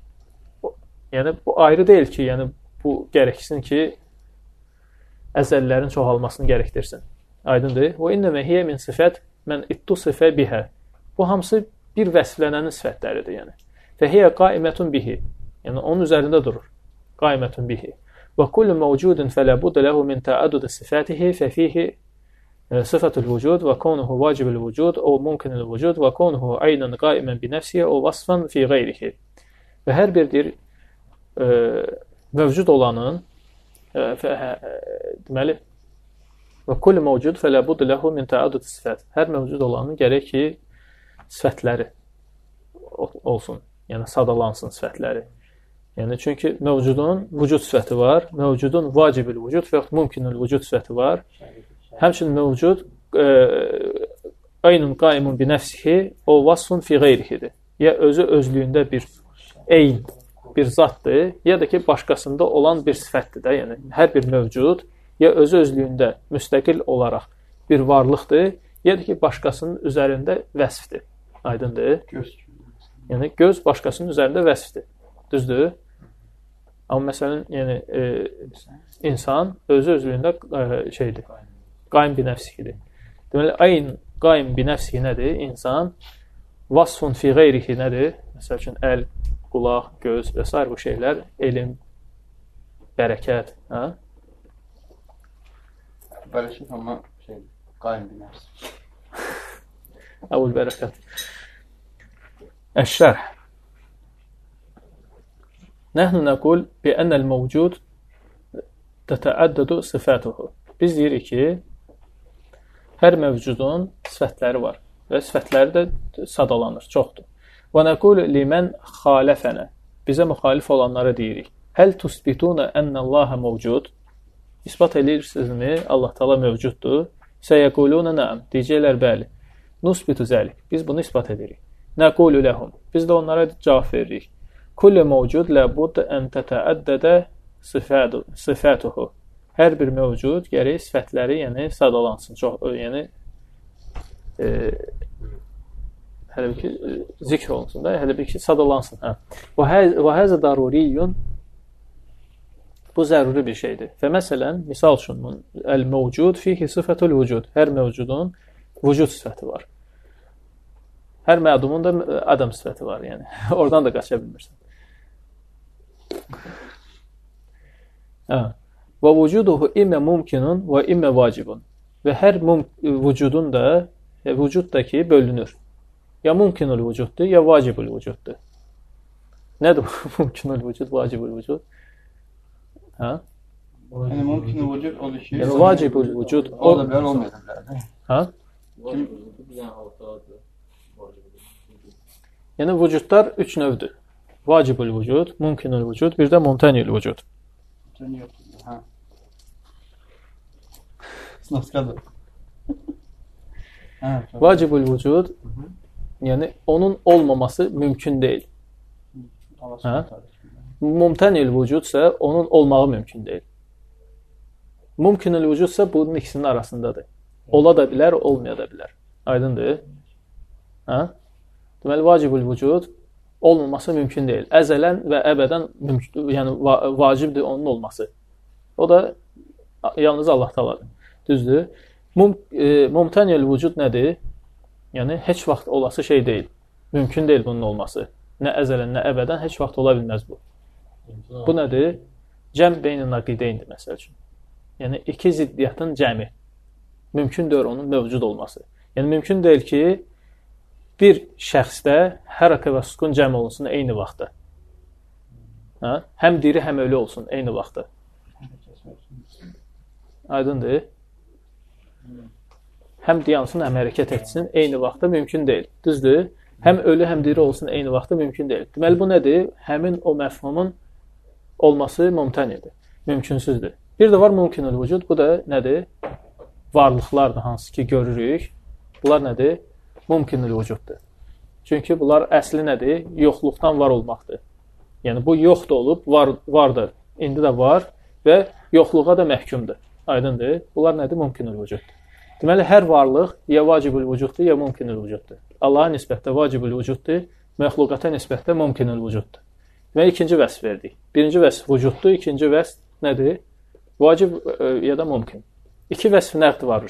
Yəni bu ayrı deyil ki, yəni bu gərəksin ki, əzəlilərin çoxalmasını gərəkdirsin. Aydındır? Və innəmə hiyə min sifət mən ittusifə bihə. Bu hamısı bir vəsflənənin sifətləridir, yəni. Və hiyə qaimətun bihi. Yəni onun üzərində durur. Qaimətun bihi. Və kullu mevcudun fələ buddə ləhu min təəddüd sifətihi fəfihi sıfatul vücud və konuhu vacibul vücud o mümkünül vücud və konuhu aynən qaimən bi nəfsiyə o vasfan fi qeyrihi. Və hər bir deyir e, mövcud olanın e, fə, e, deməli və kullu mevcud fələ buddə ləhu min təəddüd sifət. Hər mövcud olanın gərək ki sifətləri olsun. Yəni sadalansın sifətləri. Yəni çünki mövcudun vücud sifəti var, mövcudun vacibül vücud və yaxud mümkünül vücud sifəti var. Həmçinin mövcud e, aynun qaimun bi nəfsihi o vasfun fi qeyrihidir. Ya özü özlüyündə bir eyn, bir zatdır, ya da ki başqasında olan bir sifətdir də. Yəni hər bir mövcud ya özü özlüyündə müstəqil olaraq bir varlıqdır, ya da ki başqasının üzərində vəsfdir. Aydındır? Göz. Yəni göz başqasının üzərində vəsfdir. Düzdür? Amma məsələn, yəni e, insan özü özlüyündə e, şeydir. Qaim bi nəfsihidir. Deməli, ayn qaim bi nəfsihi nədir? İnsan Vasfun fi qeyrihi nədir? Məsəl üçün, əl, qulaq, göz və s. bu şeylər, elm, bərəkət. Hə? Bərəkət amma şey, qaim binərs. Əvvəl bərəkət. Əş-şərh. Nəhnu nəqul bi ənəl mövcud tətəəddədu sifətuhu. Biz deyirik ki, hər mövcudun sifətləri var və sifətləri də sadalanır, çoxdur. Və nəqul limən xaləfənə. Bizə müxalif olanlara deyirik. Həl tusbituna ənəllahə mövcud. İsbat edirsinizmi? Allah Taala mövcuddur. Səyəquluna nəam. Deyəcəklər, bəli. Nusbitu zəlik. Biz bunu isbat edirik. Nəqulu ləhum. Biz də onlara cavab veririk. Kullu mövcud ləbuddə ən tətəəddədə sifətuhu. Hər bir mövcud gərək sifətləri, yəni sadalansın. Çox, yəni e, hələ bir ki, zikr olunsun da, hələ bir ki, sadalansın. Hə. Və həzə daruriyyun. Bu zəruri bir şeydir. Və məsələn, misal üçün, əl-mövcud fihi sifətul vücud. Hər mövcudun vücud sifəti var. Hər mədumun da adam sifəti var, yəni. Oradan da qaça bilmirsən. Hə. Və vücuduhu immə mümkünün və immə vacibun. Və hər vücudun da, e, vücud da ki, bölünür. Ya mümkünül vücuddur, ya vacibül vücuddur. Nədir mümkünül vücud, vacibül vücud? Hə? Yəni mümkünül vücud odur ki, yəni vacibül vücud o da bilər, olmaya bilər. Hə? Yəni vücudlar üç növdür. Vacibül vücud, mümkünül vücud, bir də mumtənil vücud. Hə. Sınavskadır. Hə. Vacibül vücud, yəni onun olmaması mümkün deyil. Hə? Mumtənil vücud isə onun olmağı mümkün deyil. Mümkünül vücud isə bunun ikisinin arasındadır. Ola da bilər, olmaya da bilər. Aydındır? Hə? Deməli, vacibül vücud olmaması mümkün deyil. Əzələn və əbədən mümkün, yəni va vacibdir onun olması. O da yalnız Allah Taaladır. Düzdür? Mum, e, mumtənil vücud nədir? Yəni, heç vaxt olası şey deyil. Mümkün deyil bunun olması. Nə əzələn, nə əbədən heç vaxt ola bilməz bu. Bu nədir? Cəm beyn-i naqideyndir, məsəl üçün. Yəni, iki ziddiyyatın cəmi. Mümkün deyil onun mövcud olması. Yəni, mümkün deyil ki, bir şəxsdə hərəkə və sukun cəm olunsun eyni vaxtda. Hə? Həm diri, həm ölü olsun eyni vaxtda. Aydındır? Həm dayansın, həm hərəkət etsin eyni vaxtda mümkün deyil. Düzdür? Həm ölü, həm diri olsun eyni vaxtda mümkün deyil. Deməli, bu nədir? Həmin o məfhumun olması mümtənidir, mümkünsüzdür. Bir də var mümkünül vücud. Bu da nədir? Varlıqlardır, hansı ki görürük. Bunlar nədir? Mümkünül vücuddur. Çünki bunlar əsli nədir? Yoxluqdan var olmaqdır. Yəni, bu yox da olub, var, vardır. İndi də var və yoxluğa da məhkumdur. Aydındır? Bunlar nədir? Mümkünül vücuddur. Deməli, hər varlıq ya vacibül vücuddur, ya mümkünül vücuddur. Allaha nisbətdə vacibül vücuddur, məxluqata nisbətdə mümkünül vücuddur. Və ikinci vəsf verdik. Birinci vəsf vücuddur, ikinci vəsf nədir? Vacib ya da mümkün. İki vəsf nəqd var.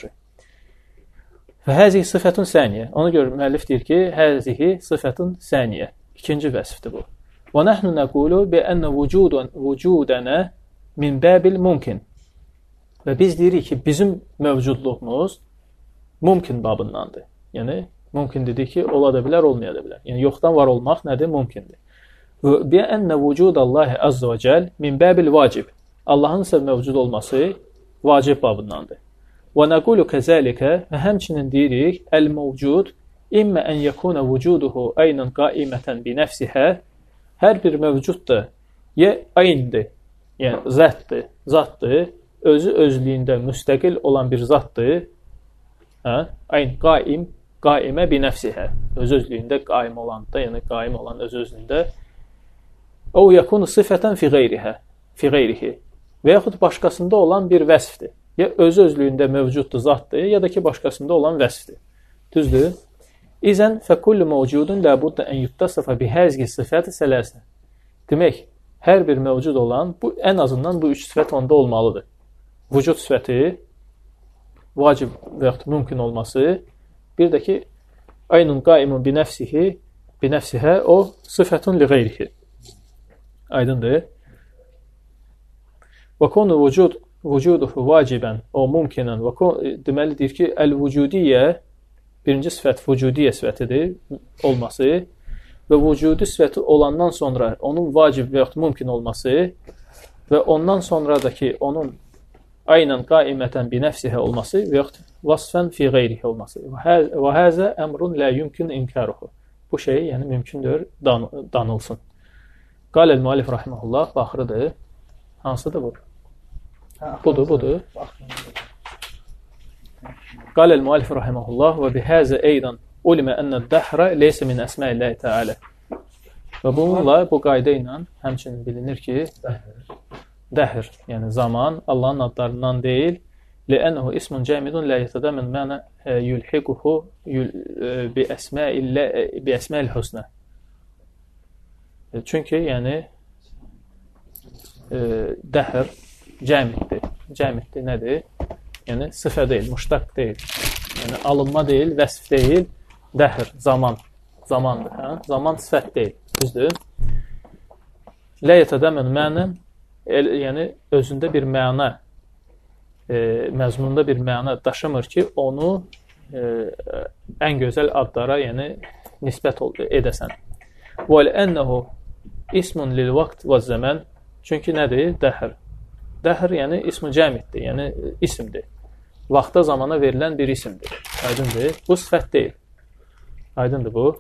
Və həzihi sıfətun səniyə. Ona görə müəllif deyir ki, həzihi sıfətun səniyə. İkinci vəsfdir bu. Və nəhnu nəqulu bi ənə vücudənə min bəbil mümkün. Və biz deyirik ki, bizim mövcudluğumuz mümkün babındandır. Yəni, mümkün dedik ki, ola da bilər, olmaya da bilər. Yəni, yoxdan var olmaq nədir? Mümkündür. Və bi ənə vücudallahi azza və cəl min bəbil vacib. Allahın isə mövcud olması vacib babındandır. Və nəqulu kəzəlikə və həmçinin deyirik, əl-mövcud immə ən yəkuna vücuduhu əynən qaimətən bi nəfsihə. Hər bir mövcud da ya ayndır, yəni zətdir, zatdır, özü özlüyündə müstəqil olan bir zatdır. Hə? Ayn qaim, qaimə bi nəfsihə. Öz özlüyündə qaim olan da, yəni qaim olan öz özlüyündə. O yəkunu sifətən fi qeyrihə, fi qeyrihi. Və yaxud başqasında olan bir vəsfdir. Ya öz özlüyündə mövcuddur, zatdır, ya da ki, başqasında olan vəsfdir. Düzdür? İzən fəkullu mövcudun ləbudda ən yuttasıfa bihəzgi sifəti sələsə. Demək, hər bir mövcud olan, bu ən azından bu üç sifət onda olmalıdır. Vücud sifəti, vacib və yaxud mümkün olması, bir də ki, aynun qaimun bi nəfsihi bi nəfsihə o sıfətun li qeyrihi. Aydındır. Və konu vücud vücuduhu vacibən o mümkünən və deməli deyir ki, əl-vücudiyyə birinci sifət vücudiyyə sifətidir olması və vücudi sifəti olandan sonra onun vacib və yaxud mümkün olması və ondan sonradakı onun aynən qaimətən bi nəfsihə olması və yaxud vasfən fi qeyrihi olması. Və həzə əmrun lə yumkin inkaruhu. Bu şey, yəni mümkündür dan danılsın. Qaləl müəllif rahimehullah, baxırıdır. Hansıdır bu? Budur, budur. Qaləl müəllif rahimehullah və bihəzə eydan ulimə ennəd-dəhrə leysə min əsməillahi təalə. Və bununla, bu qayda ilə həmçinin bilinir ki, dəhr, yəni zaman Allahın adlarından deyil, لأنه اسم جامد لا يتضمن معنى يلحقه بأسماء بأسماء الحسنى. Çünki yəni dəhr cəmiddir. Cəmiddir nədir? Yəni sıfə deyil, muştaq deyil. Yəni alınma deyil, vəsf deyil, dəhr, zaman, zamandır. Hə? Zaman sifət deyil. Düzdür? Lə yetədəmən mənən, yəni özündə bir məna, e, məzmununda bir məna daşımır ki, onu e, ən gözəl adlara, yəni nisbət edəsən. Və lənnəhu ismun lil vaqt və zəmən. Çünki nədir? Dəhr. Dəhr, yəni ism-i cəmiddir, yəni isimdir. Vaxta, zamana verilən bir isimdir. Aydındır. Bu sifət deyil. Aydındır bu.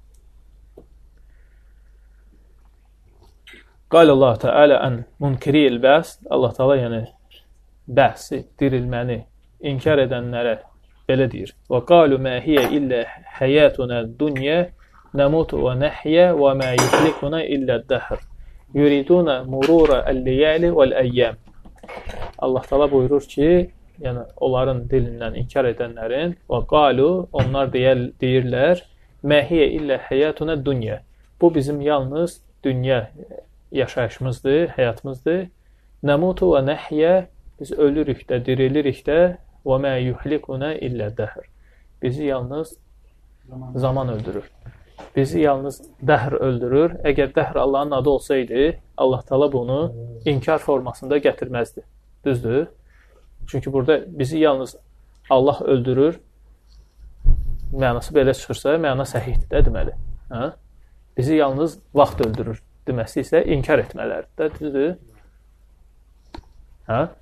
Qalallahu Teala an munkiril bəs. Allah Teala yəni bəhsi, dirilməni inkar edənlərə belə deyir. Və qalu ma hiyə illə həyatuna dunya namutu və nəhyə və ma yuhlikuna illə dəhr. Yuriduna murura əl-liyali vəl-əyyəm. Allah Teala buyurur ki, yəni onların dilindən inkar edənlərin və qalu, onlar deyər, deyirlər, məhiyyə illə həyatuna dunya. Bu bizim yalnız dünya yaşayışımızdır, həyatımızdır. Nəmutu və nəhyə, biz ölürük də, dirilirik də və mə yuhlikuna illə dəhr. Bizi yalnız zaman öldürür. Bizi yalnız dəhr öldürür. Əgər dəhr Allahın adı olsaydı, Allah Teala bunu inkar formasında gətirməzdi. Düzdür? Çünki burada bizi yalnız Allah öldürür. Mənası belə çıxırsa, məna səhihdir də deməli. Hə? Bizi yalnız vaxt öldürür deməsi isə inkar etmələridir də. Düzdür? Hə?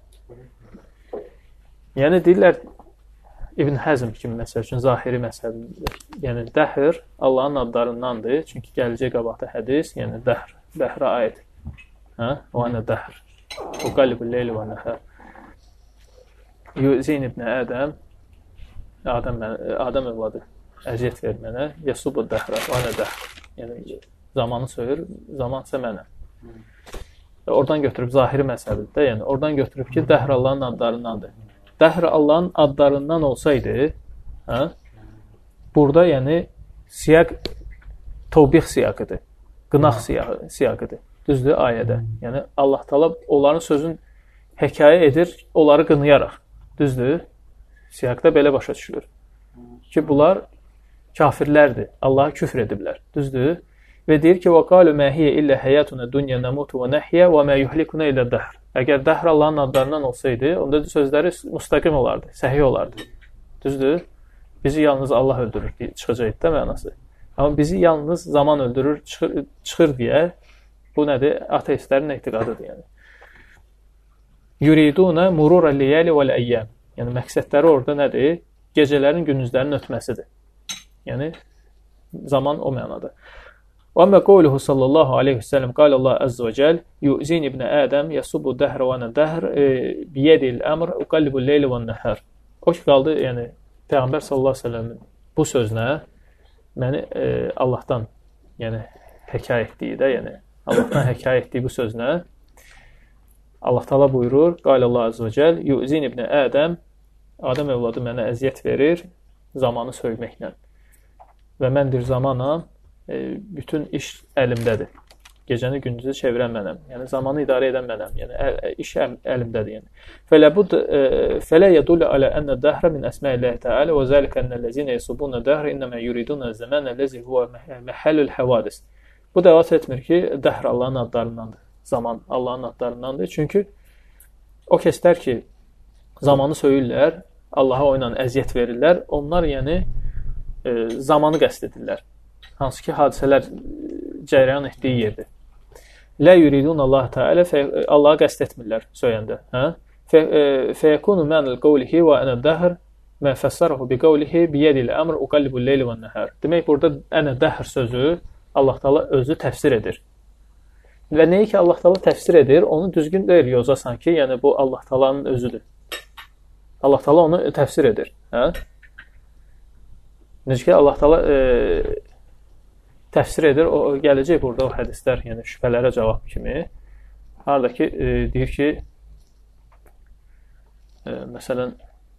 Yəni deyirlər, İbn Həzm kimi məsəl üçün, zahiri məsəl, yəni dəhr Allahın adlarındandır. Çünki gələcək qabaqda hədis, yəni dəhr, dəhrə aid. Hə? O anə dəhr. O qalibul leyli və nəhər. Yu'zin ibn Ədəm, Adəm, Adəm övladı əziyyət verir mənə. Yasubu dəhrə, o anə dəhr. Yəni zamanı söyür, zamansa mənə. Oradan götürüb zahiri məsələdir də, yəni oradan götürüb ki, dəhr Allahın adlarındandır. Dəhr Allahın adlarından olsaydı, hə, burada yəni siyaq tövbih siyaqıdır, qınaq siyaqıdır. Düzdür ayədə. Yəni Allah Teala onların sözün hekayə edir, onları qınayaraq. Düzdür? Siyaqda belə başa düşülür. Ki bunlar kafirlərdir, Allaha küfr ediblər. Düzdür? Və deyir ki, وَقَالُ مَا هِيَ إِلَّا حَيَاتُنَا دُنْيَا نَمُوتُ وَنَحْيَا وَمَا يُحْلِكُنَا إِلَّا الدَّهْرِ. Əgər dəhr Allahın adlarından olsaydı, onda sözləri müstəqim olardı, səhih olardı. Düzdür? Bizi yalnız Allah öldürür deyə çıxacaq da mənası. Amma bizi yalnız zaman öldürür, çıxır, çıxır deyə, bu nədir? Ateistlərin etiqadıdır yəni. Yuriduna murura liyali vəl əyyəm. Yəni məqsədləri orada nədir? Gecələrin, gündüzlərin ötməsidir. Yəni zaman o mənada. وَأَمَّا قَوْلُهُ صَلَّى اللّٰهُ عَلَيْهِ وَسَلَّمْ قَالَ اللّٰهُ عَزَّ وَجَلْ يُؤْذِينِ ابْنَ آدَمْ يَصُبُّ الدَّهْرَ وَأَنَا الدَّهْرَ بِيَدِ الْأَمْرِ أُقَلِّبُ اللَّيْلَ وَالنَّهَارِ. O ki qaldı, yəni Peyğəmbər sallallahu əleyhi və səlləmin bu sözünə məni e, Allahdan, yəni hekayə etdiyi də, yəni Allahdan hekayə etdiyi bu sözünə Allah Teala buyurur, قال الله عز وجل يؤذين ابن آدم, Adəm övladı mənə əziyyət verir zamanı söyməklə və məndir zamanam, e, bütün iş əlimdədir. Gecəni gündüzü çevirən mənəm. Yəni zamanı idarə edən mənəm. Yəni əl, iş əl, əlimdədir yəni. Fəlabud fələ yadullu alə ənə dəhrə min əsma'illahi təala və zəlikə ennellezine yesubuna dəhr innəmə yuriduna zəmanə ləzi huwa məhallul havadis. Bu dəvat etmir ki, dəhr Allahın adlarındandır. Zaman Allahın adlarındandır. Çünki o kəslər ki, zamanı söyürlər, Allaha o ilə əziyyət verirlər, onlar yəni e, zamanı qəsd edirlər. Hansı ki, hadisələr cərəyan etdiyi yerdir. Lə yuridun Allah Teala Allah'a qəsd etmirlər söyəndə. Hə? Fəyəkunu mənil qavlihi və ənə dəhr mə fəssarahu bi qavlihi biyədil əmr uqallibul leyli və nəhər. Demək, burada ənə dəhr sözü Allah Teala özü təfsir edir. Və nəyi ki, Allah Teala təfsir edir, onu düzgün deyir yozasan ki, yəni bu Allah Teala'nın özüdür. Allah Teala onu təfsir edir. Hə? Necə ki, Allah Teala e, təfsir edir, o gələcək burada o hədislər, yəni şübhələrə cavab kimi. Harada ki, e, deyir ki, e, məsələn,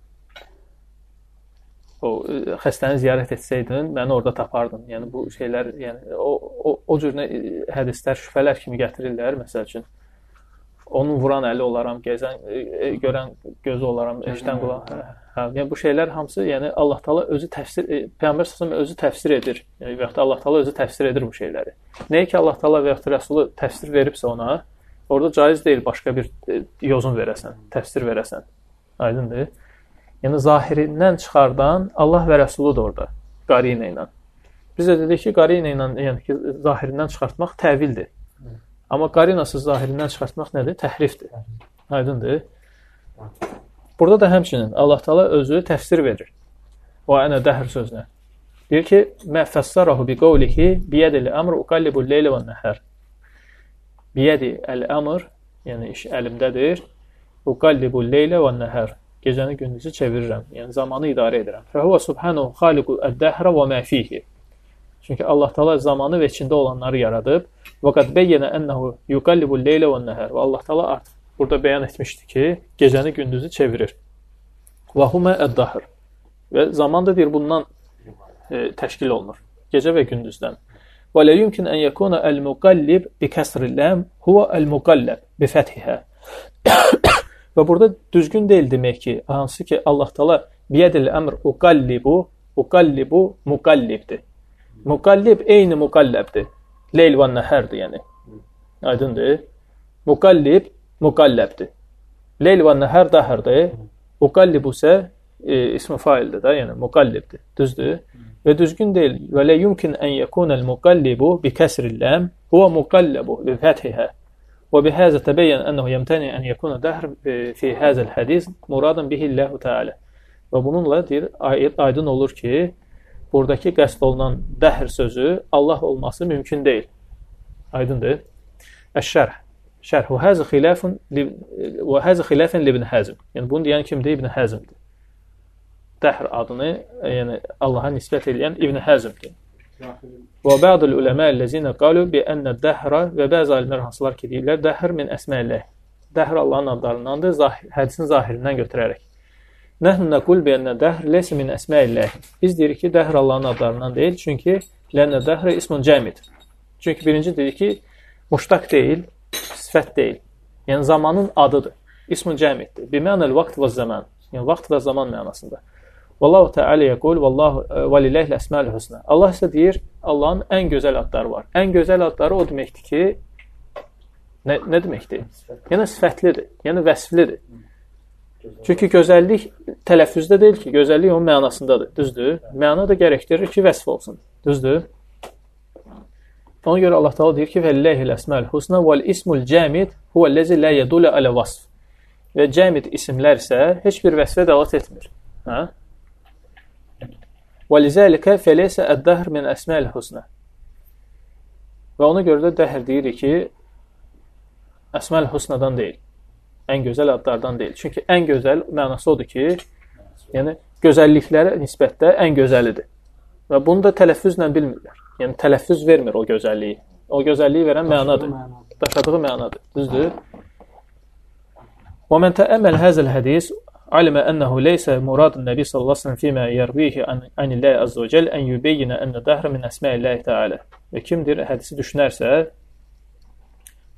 o e, xəstəni ziyarət etsəydin, məni orada tapardın. Yəni bu şeylər, yəni o o, o cür hədislər şübhələr kimi gətirirlər, məsəl üçün. Onun vuran əli olaram, gəzən, e, görən gözü olaram, eşidən qulaq. Hə, hə. Yəni bu şeylər hamısı, yəni Allah Teala özü təfsir, e, Peyğəmbər sallallahu özü təfsir edir. Yəni və ya Allah Teala özü təfsir edir bu şeyləri. Nəyə ki Allah Teala və ya Rəsulu təfsir veribsə ona, orada caiz deyil başqa bir e, yozun verəsən, təfsir verəsən. Aydındır? Yəni zahirindən çıxardan Allah və Rəsuludur orada, qarinə ilə. Biz də dedik ki, qarinə ilə, yəni ki, zahirindən çıxartmaq təvildir. Amma qarinasız zahirindən çıxartmaq nədir? Təhrifdir. Aydındır? Burada da həmçinin Allah Teala özü təfsir verir. O ənə dəhr sözünə. Deyir ki, mə fəssarahu bi qavlihi biyədil əmr uqallibul leyli və nəhər. Biyədi əl-əmr, yəni iş əlimdədir. Uqallibul leyli və nəhər. Gecəni gündüzü çevirirəm. Yəni zamanı idarə edirəm. Fəhuvə subhanahu xaliqu əd-dəhrə və mə fihi. Çünki Allah Teala zamanı və içində olanları yaradıb. Və qad beyyənə ənəhu yuqallibul leylə və nəhər. Və Allah Teala artıq burada bəyan etmişdi ki, gecəni gündüzü çevirir. Və humə əd-dahr. Və zaman da deyir, bundan e, təşkil olunur. Gecə və gündüzdən. Və lə yumkin ən yəkuna əl-muqallib bi kəsrilləm huvə əl-muqalləb bi fəthihə. Və burada düzgün deyil demək ki, hansı ki Allah Teala biyədil əmr uqallibu, uqallibu muqallibdir. Muqallib eyni muqalləbdir. Leyl və nəhərdir, yəni. Aydındır. Muqallib muqalləbdir. Leyl və nəhər dəhərdir. Muqallibu isə e, ismi faildir da, yəni muqallibdir. Düzdür? Və düzgün deyil. Və lə yumkin ən yəkunəl muqallibu bi kəsrilləm huvə muqalləbu bi fəthihə. Və bi həzə təbəyyən ənəhu yəmtəni ən yəkuna dəhr fi həzəl hədis muradan bihilləhu təalə. Və bununla deyir, aydın olur ki, buradakı qəsd olunan dəhr sözü Allah olması mümkün deyil. Aydındır? Əş-şərh. Şərh. Və həzə xilafun və həzə xilafən li İbn Həzm. Yəni bunu deyən kimdir? İbn Həzmdir. Dəhr adını, yəni Allaha nisbət edən İbn Həzmdir. Və bə'dul uləmə ellezina qalu bi ennə dəhrə və bəzi alimlər hansılar ki deyirlər, dəhr min əsməlləh. Dəhr Allahın adlarındandır, zahir, hədisin zahirindən götürərək. Nəhnu nəqul bi ennə dəhr leysə min əsməlləh. Biz deyirik ki, dəhr Allahın adlarından deyil, çünki lənə dəhr ismun cəmid. Çünki birinci dedik ki, muştaq deyil, sifət deyil. Yəni zamanın adıdır. İsmun cəmiddir. Bimənəl vaxt və zaman. Yəni vaxt və zaman mənasında. Vallahu Teala yəqul vallahu və lillahil əsmaul husna. Allah isə deyir, Allahın ən gözəl adları var. Ən gözəl adları o deməkdir ki, nə, nə deməkdir? Yəni sifətlidir, yəni vəsflidir. Çünki gözəllik tələffüzdə deyil ki, gözəllik onun mənasındadır. Düzdür? Məna da gərəkdirir ki, vəsf olsun. Düzdür? Ona görə Allah Teala deyir ki, "Vəllahil əsmaul husna vel ismul cəmid huvellezî la yedullu alə vasf." Və cəmid isimlər isə heç bir vəsfə dəlalət etmir. Hə? Və lizəlikə fəleysə əd-dəhr min əsmaul husna. Və ona görə də dəhr deyirik ki, əsmaul husnadan deyil. Ən gözəl adlardan deyil. Çünki ən gözəl mənası odur ki, yəni gözəlliklərə nisbətdə ən gözəlidir. Və bunu da tələffüzlə bilmirlər. Yəni tələffüz vermir o gözəlliyi. O gözəlliyi verən mənadır. Daşıdığı mənadır. Düzdür? Və mən təəmməl həzəl hədis alimə ənəhu leysə muradun nəbi sallallahu əleyhi və səlləm fīmə yərvihi anillahi azza və cəl ən yubeyyinə ənə dəhr min əsma'illahi təala. Və kimdir hədisi düşünərsə,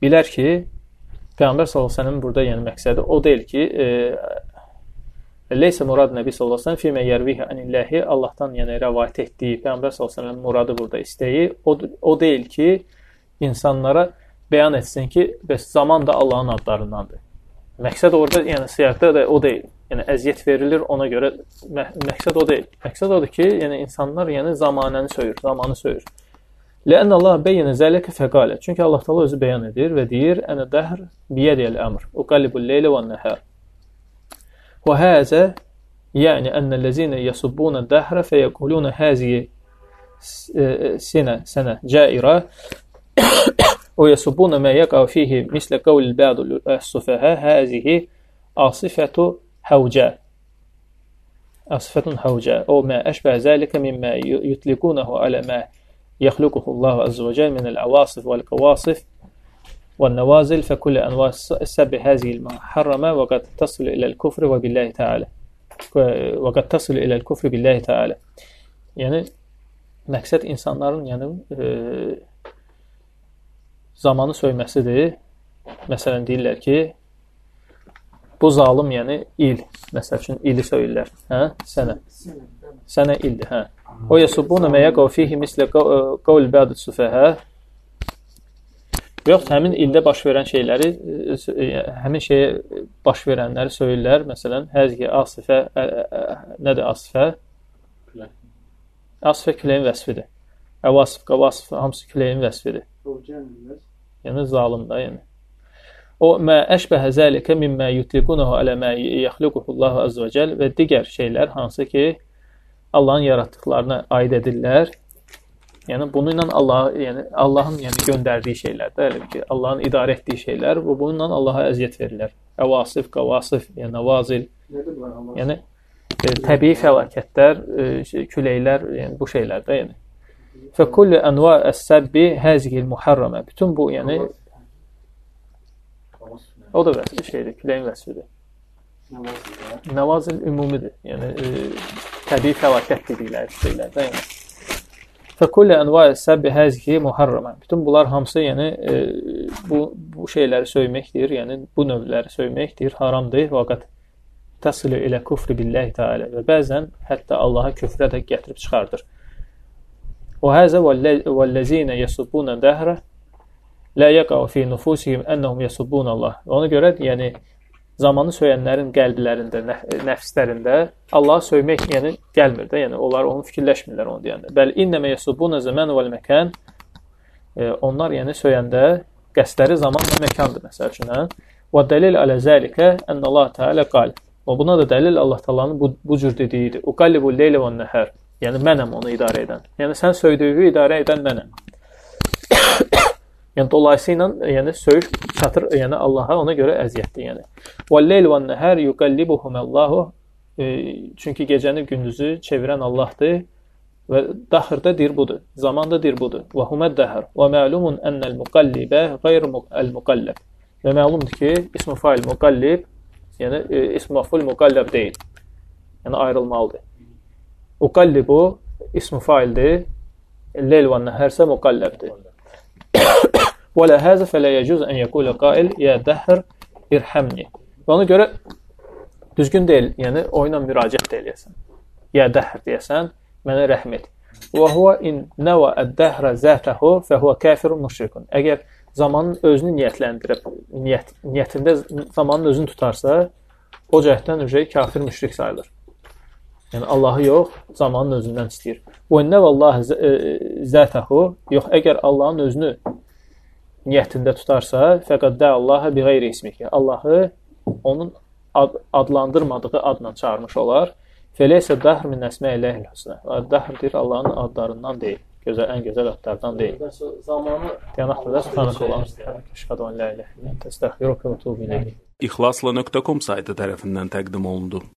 bilər ki, Peyğəmbər sallallahu əleyhi və səlləm burada yəni məqsədi o deyil ki, e, leysə murad Nəbi sallallahu əleyhi və səlləm fīmə yərvihi anillahi, Allahdan yəni rəvayət etdiyi Peyğəmbər sallallahu əleyhi və səlləm muradı burada istəyi o, o deyil ki, insanlara bəyan etsin ki, bəs zaman da Allahın adlarındandır. Məqsəd orada, yəni siyaqda da o deyil. Yəni əziyyət verilir, ona görə mə məqsəd o deyil. Məqsəd odur ki, yəni insanlar yəni zamanəni söyür, zamanı söyür. Lə'ən Allah beyyənə zəlikə fəqalə. Çünki Allah Taala özü bəyan edir və deyir: "Ənə dəhr biyədiyəl əmr. Uqallibul leylə vən-nəhar." Və həzə yəni ənəl-ləzinə yasubbuna dəhrə fəyəquluna hazihi sənə sənə caira və yasubbuna mə yaqa'u fihi mislə qawlil ba'd as-sufaha hazihi asifatu havca. Asifatun havca. O mə əşbə zəlikə mimmə yutliqunahu alə mə يخلقه الله عز وجل من العواصف والقواصف والنوازل فكل أنواع السب هذه المحرمة وقد تصل إلى الكفر وبالله تعالى وقد تصل إلى الكفر بالله تعالى. Yəni məqsəd insanların yəni e, zamanı söyməsidir. Məsələn deyirlər ki, bu zalım yəni il, məsəl üçün ili söyürlər, hə? Sənə. Sənə ildir, hə. O yasubuna mə yaqa'u fihi mislə qawl ba'd as-sufahə. Yox, həmin ildə baş verən şeyləri, həmin şeyə baş verənləri söyürlər. Məsələn, həzgi asifə, nədir asifə? Asifə küləyin vəsfidir. Əvasif, qavasif, hamısı küləyin vəsfidir. Yəni, zalım da, yəni. O mə əşbəhə zəlikə mimmə yutliqunahu alə mə yaxluquhullahu azza və cəl və digər şeylər hansı ki, Allahın yaratdıqlarına aid edirlər. Yəni bunu ilə Allah, yəni Allahın yəni göndərdiyi şeylərdir, elə ki, Allahın idarə etdiyi şeylər, bu bununla Allaha əziyyət verirlər. Əvasif, qavasif, yəni navazil. Yəni e, təbii fəlakətlər, e, küləklər, yəni bu şeylərdə, yəni. Fə kullu anva as-sabbi hazihil muharrama. Bütün bu, yəni o da vəsf şeydir, küləyin vəsfidir. Nəvazil ümumidir. Yəni e, təbii fəlakət dedikləri şeylərdə, yəni. Fəkullə ənva-i səbbi həzki muharrama. Bütün bunlar hamısı, yəni e, bu bu şeyləri söyməkdir, yəni bu növləri söyməkdir, haramdır. Vaqat təsilə ilə küfr billahi təala və bəzən hətta Allaha küfrə də gətirib çıxardır. Və həzə vəl-ləzinə yasubbuna dəhrə la yaqa'u fi nufusihim annahum yasubbuna Allah. Ona görə, yəni zamanı söyənlərin qəlblərində, nəfslərində Allah söymək yəni gəlmir də, yəni onlar onu fikirləşmirlər onu deyəndə. Bəl innəmə yasubbuna zaman vəl məkan. E, onlar yəni söyəndə qəsdləri zaman və məkandır məsəl üçün, hə? Və dəlil alə zəlikə ənə Allah Teala qal. Və buna da dəlil Allah Taala'nın bu, bu cür dediyidir. Uqallibul leylə və nəhər. Yəni mənəm onu idarə edən. Yəni sən söydüyü idarə edən mənəm. Yəni dolayısıyla yəni söyüş çatır, yəni Allaha ona görə əziyyətdir, yəni. Vəl-leyl vən-nəhər yuqallibuhumullahu. E, çünki gecəni gündüzü çevirən Allahdır və daxırda dir budur. Zaman da dir budur. Və humad-dahr. Və ma'lumun annal muqallibə qeyr al-muqallab. Və məlumdur ki, ismu fail muqallib, yəni e, ismu maf'ul muqallab deyil. Yəni ayrılmalıdır. Uqallibu ismu faildir. Leyl vən-nəhər isə muqallabdır. ولا هذا فلا يجوز أن يقول قائل يا دهر irhamni. Və ona görə düzgün deyil, yəni o ilə müraciət deyəsən. Ya dəhr deyəsən, mənə rəhm et. Və huwa in nawa ad-dahra zatahu fa huwa kafirun mushrikun. Əgər zamanın özünü niyyətləndirib, niyyət niyyətində zamanın özünü tutarsa, o cəhətdən öcə kafir müşrik sayılır. Yəni Allahı yox, zamanın özündən istəyir. Və inna vallahi zatahu, yox əgər Allahın özünü niyyətində tutarsa, fəqad də Allahə bi qeyri ismiki. Allahı onun ad adlandırmadığı adla çağırmış olar. Fəleysə dahr min əsmə-illahil husna. Dahr deyir Allahın adlarından deyil. Gözəl, ən gözəl adlardan deyil. Zamanı yanaqda da tanıq olan. Əşhadu an la ilahə illə əntə əstəğfiruka və etûbu ileyk. İxlasla nöqtə com saytı tərəfindən təqdim olundu.